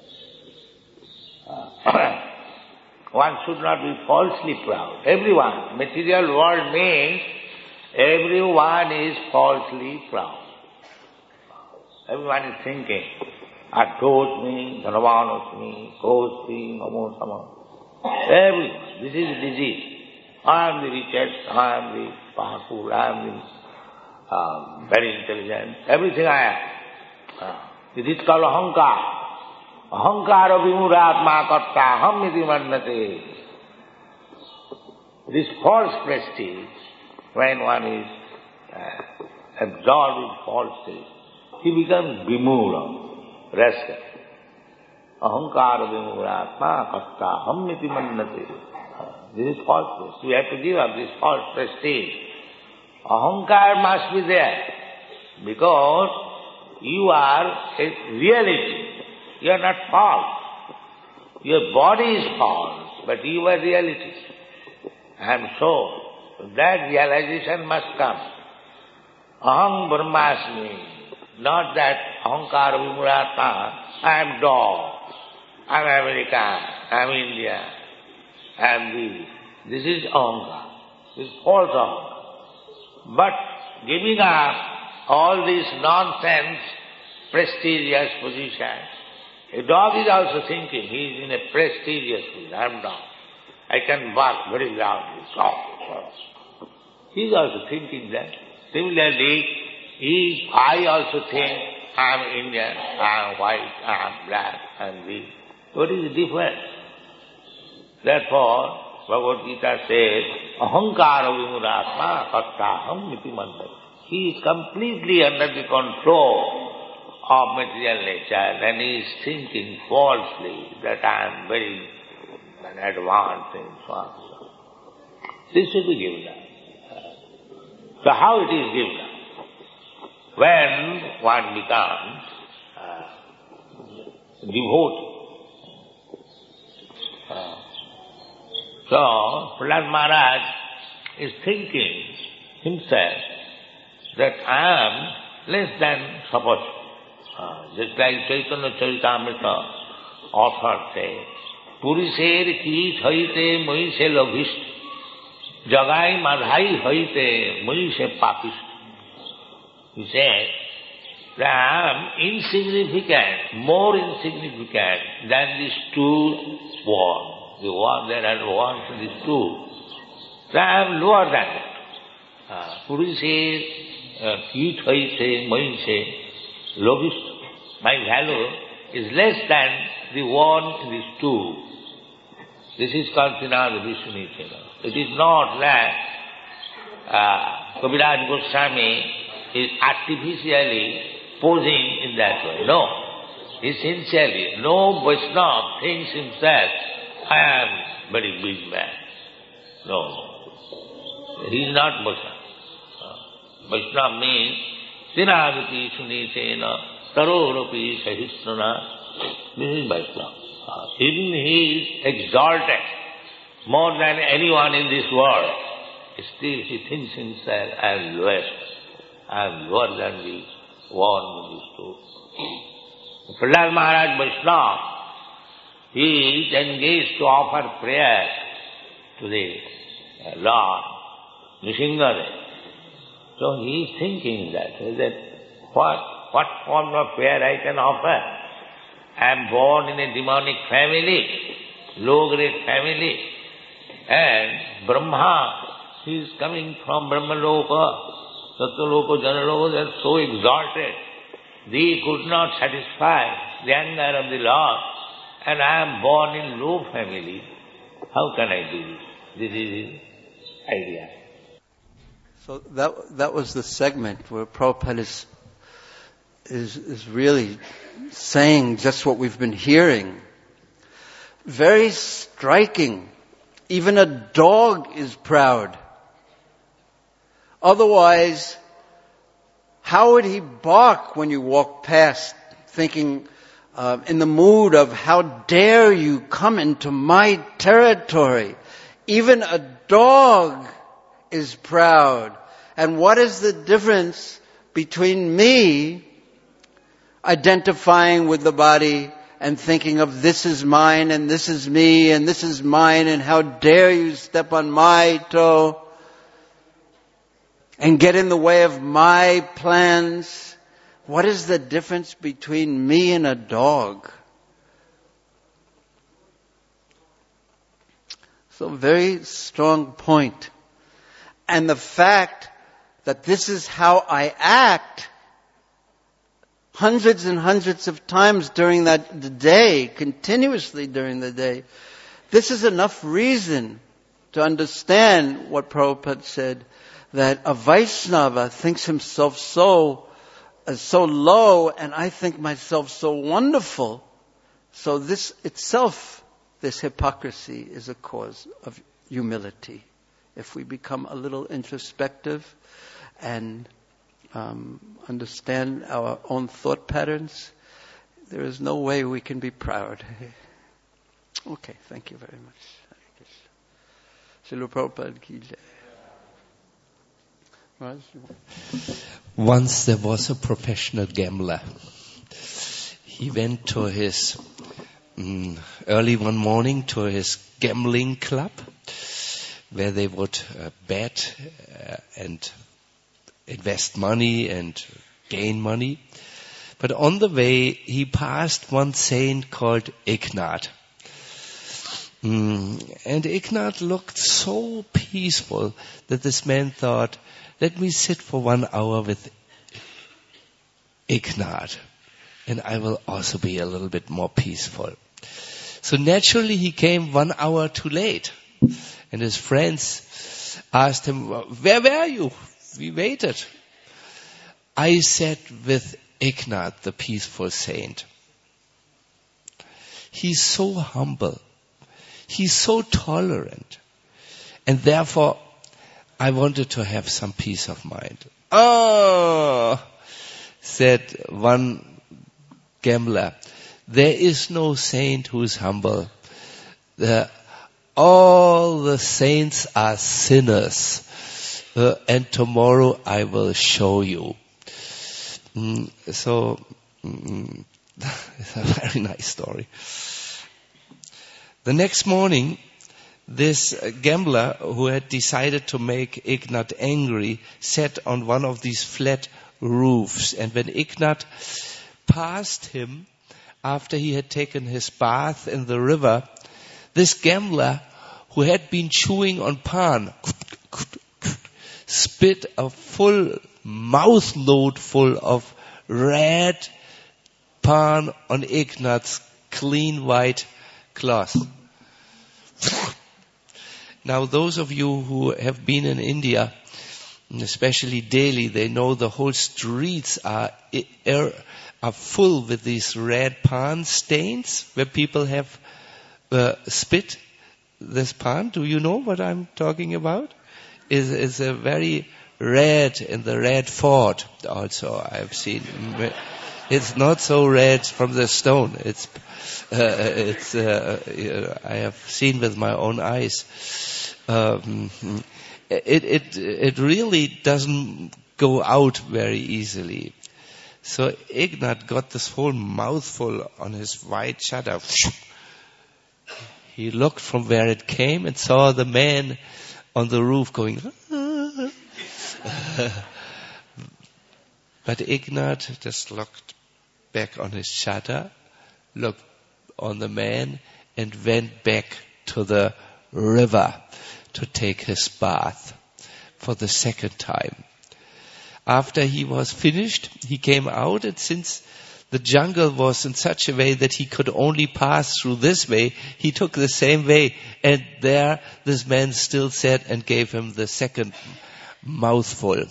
One should not be falsely proud. Everyone, material world means everyone is falsely proud. Everyone is thinking, Adosmi, Dhanavanosmi, Kosti, Namo Sama. Everyone. This is disease. I am the richest, I am the powerful, I am the very intelligent. Everything I am. This is called ahankara. Ahankara vimuratma karta ham iti mannate. This false prestige, when one is absorbed in false prestige, he becomes vimura, restless. Ahankara vimuratma karta ham iti mannate. This is false prestige. We have to give up this false prestige. Ahankara must be there, because you are a reality. You are not false. Your body is false, but you are reality. And so, that realization must come. Aham Brahmasmi. Not that Ahankara Vimuratma, I am dog, I am American, I am India, I am these. This is Ahankara. This is false Ahankara. But giving up all this nonsense, prestigious position. A dog is also thinking, he is in a prestigious position. I am dog. I can bark very loudly. He is also thinking that. Similarly, I also think I am Indian, I am white, I am black, I am this. What is the difference? Therefore, Bhagavad Gita says, ahankara vimuratma kattaham iti manta. He is completely under the control of material nature and he is thinking falsely that I am very advanced and so on. This should be given up. So how it is given up? When one becomes devotee. So Prahlad Maharaj is thinking himself that I am less than suppose. Just like Chaitanya Charitamrita author says, Purisher ki haite moi se lobhist, jagai madhai haite moi se papist. He said that I am insignificant, more insignificant than these two words. The one that had once and these two. So I am lower than that. Purisher ki haite moi se lobhist. My value is less than the one in these two. This is called Trinada Vishnu. It is not that Kaviraj Goswami is artificially posing in that way. No. Essentially, no Vaishnava thinks himself, I am very big man. No. He is not Vaishnava. Vaishnava means Trinadati Sunitena Taroropi Sahisrana. This is Vaishnava. Even he is exalted more than anyone in this world. Still he thinks himself as lowest. I am lower than the one in these two. Prahlad Maharaj Vaishnava, he is engaged to offer prayer to the Lord, Nrsimhadev. So he is thinking that what form of prayer I can offer? I am born in a demonic family, low-grade family, and Brahma, he is coming from Brahmaloka, Satyaloka, Janaloka, they are so exalted. They could not satisfy the anger of the Lord, and I am born in low family. How can I do this? This is his idea. So that was the segment where Prabhupada is really saying just what we've been hearing. Very striking. Even a dog is proud. Otherwise, how would he bark when you walk past, thinking in the mood of, how dare you come into my territory? Even a dog is proud. And what is the difference between me identifying with the body and thinking of this is mine and this is me and this is mine and how dare you step on my toe and get in the way of my plans? What is the difference between me and a dog? So very strong point. And the fact that this is how I act hundreds and hundreds of times during the day, continuously during the day, this is enough reason to understand what Prabhupada said, that a Vaishnava thinks himself so low, and I think myself so wonderful. So this itself, this hypocrisy, is a cause of humility. If we become a little introspective and understand our own thought patterns, there is no way we can be proud. Okay, thank you very much. Srila Prabhupada ki jai. Once there was a professional gambler. He went to his early one morning to his gambling club, where they would bet and invest money and gain money. But on the way, he passed one saint called Ignat. And Ignat looked so peaceful that this man thought, let me sit for 1 hour with Ignat, and I will also be a little bit more peaceful. So naturally he came 1 hour too late. And his friends asked him, where were you? We waited. I sat with Ignat, the peaceful saint. He's so humble. He's so tolerant. And therefore, I wanted to have some peace of mind. Oh, said one gambler, there is no saint who is humble. All the saints are sinners. And tomorrow I will show you. It's a very nice story. The next morning, this gambler who had decided to make Ignat angry sat on one of these flat roofs. And when Ignat passed him after he had taken his bath in the river, this gambler who had been chewing on pan spit a full mouth load full of red pan on Ignat's clean white cloth. Now those of you who have been in India, and especially Delhi, they know the whole streets are full with these red pan stains where people have spit this pan. Do you know what I'm talking about? Is a very red in the Red Fort also I've seen. It's not so red from the stone. I have seen with my own eyes. It really doesn't go out very easily. So Ignat got this whole mouthful on his white shutter. He looked from where it came and saw the man on the roof going. But Ignat just looked back on his shutter, looked on the man, and went back to the river to take his bath for the second time. After he was finished, he came out, and since the jungle was in such a way that he could only pass through this way, he took the same way, and there this man still sat and gave him the second mouthful.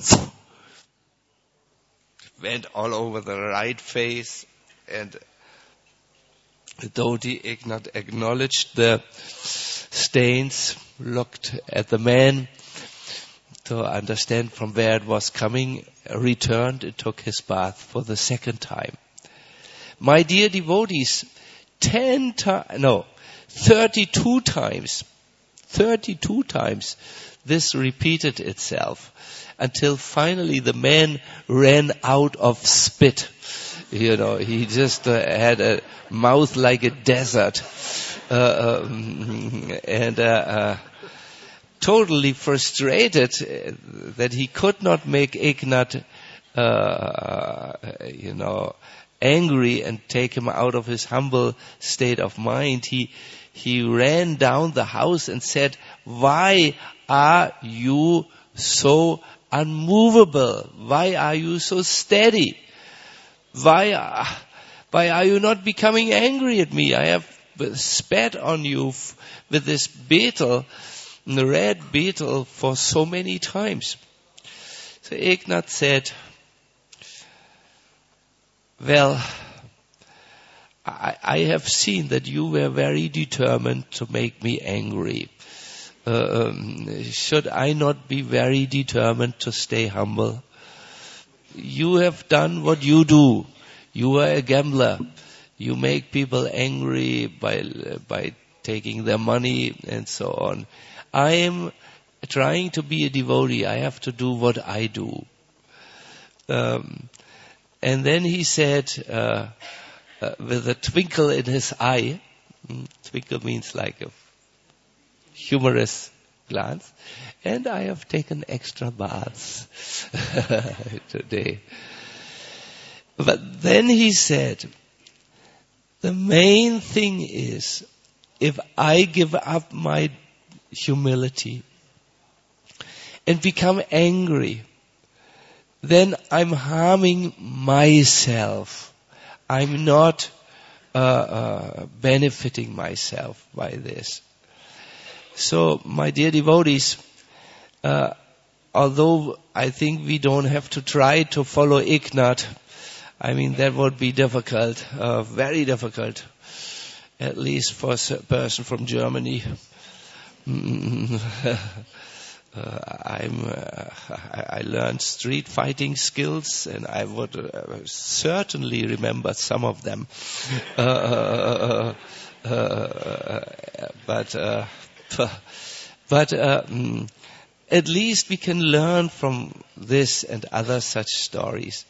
Went all over the right face, and Dhoti Ignat acknowledged the stains, looked at the man to understand from where it was coming, returned and took his bath for the second time. My dear devotees, 32 times, this repeated itself until finally the man ran out of spit. You know, he just had a mouth like a desert, and totally frustrated that he could not make Ignat, angry and take him out of his humble state of mind. He ran down the house and said, "Why are you so unmovable? Why are you so steady? Why are you not becoming angry at me? I have spat on you with this beetle, the red beetle, for so many times." So Ignat said, "Well, I have seen that you were very determined to make me angry. Should I not be very determined to stay humble? You have done what you do. You are a gambler. You make people angry by taking their money and so on. I am trying to be a devotee. I have to do what I do." And then he said, with a twinkle in his eye, twinkle means like a humorous glance. And I have taken extra baths today. But then he said, the main thing is, if I give up my humility and become angry, then I'm harming myself. I'm not benefiting myself by this. So, my dear devotees, although I think we don't have to try to follow Ignat, I mean, that would be difficult, very difficult, at least for a person from Germany. I learned street fighting skills, and I would certainly remember some of them. But at least we can learn from this and other such stories.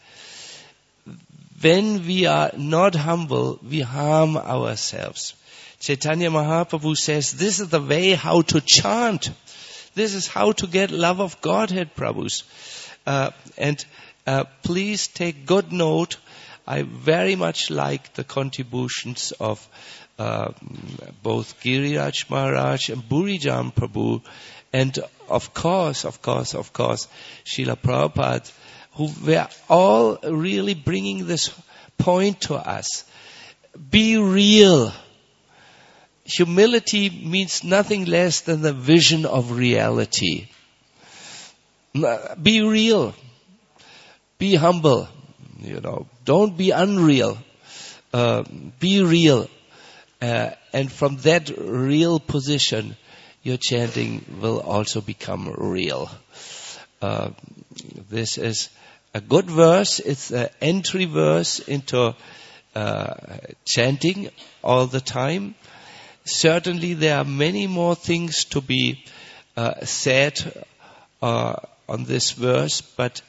When we are not humble, we harm ourselves. Chaitanya Mahaprabhu says, this is the way how to chant. This is how to get love of Godhead, Prabhus. And please take good note. I very much like the contributions of both Giriraj Maharaj and Burijam Prabhu. And of course, Srila Prabhupada, who were all really bringing this point to us. Be real. Humility means nothing less than the vision of reality. Be real. Be humble. Don't be unreal. Be real. And from that real position, your chanting will also become real. This is a good verse. It's an entry verse into chanting all the time. Certainly there are many more things to be said on this verse, but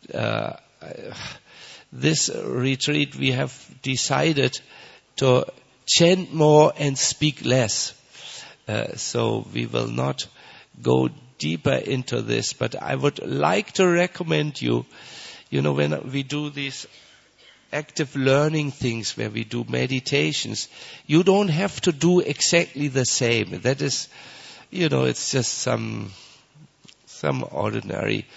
this retreat we have decided to chant more and speak less. So we will not go deeper into this, but I would like to recommend you, when we do these active learning things where we do meditations, you don't have to do exactly the same. That is, it's just some ordinary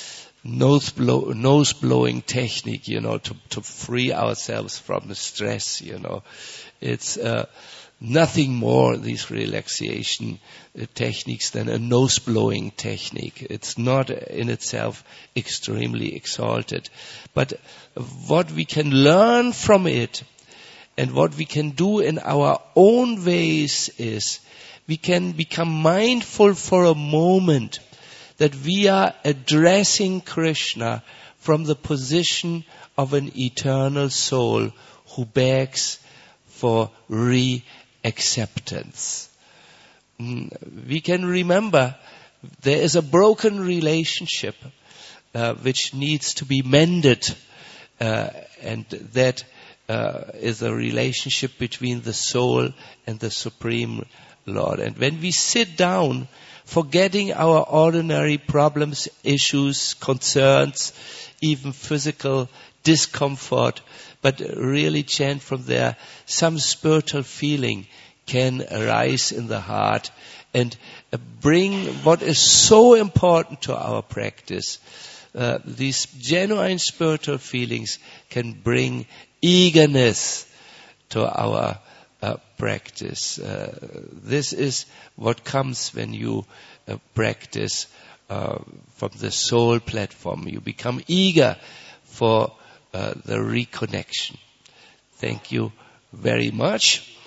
nose blowing technique, to free ourselves from the stress, It's nothing more, these relaxation techniques, than a nose-blowing technique. It's not in itself extremely exalted. But what we can learn from it and what we can do in our own ways is we can become mindful for a moment that we are addressing Krishna from the position of an eternal soul who begs for acceptance. We can remember there is a broken relationship which needs to be mended, and that is a relationship between the soul and the Supreme Lord. And when we sit down, forgetting our ordinary problems, issues, concerns, even physical discomfort, but really chant from there, some spiritual feeling can arise in the heart and bring what is so important to our practice. These genuine spiritual feelings can bring eagerness to our practice. This is what comes when you practice from the soul platform. You become eager for the reconnection. Thank you very much.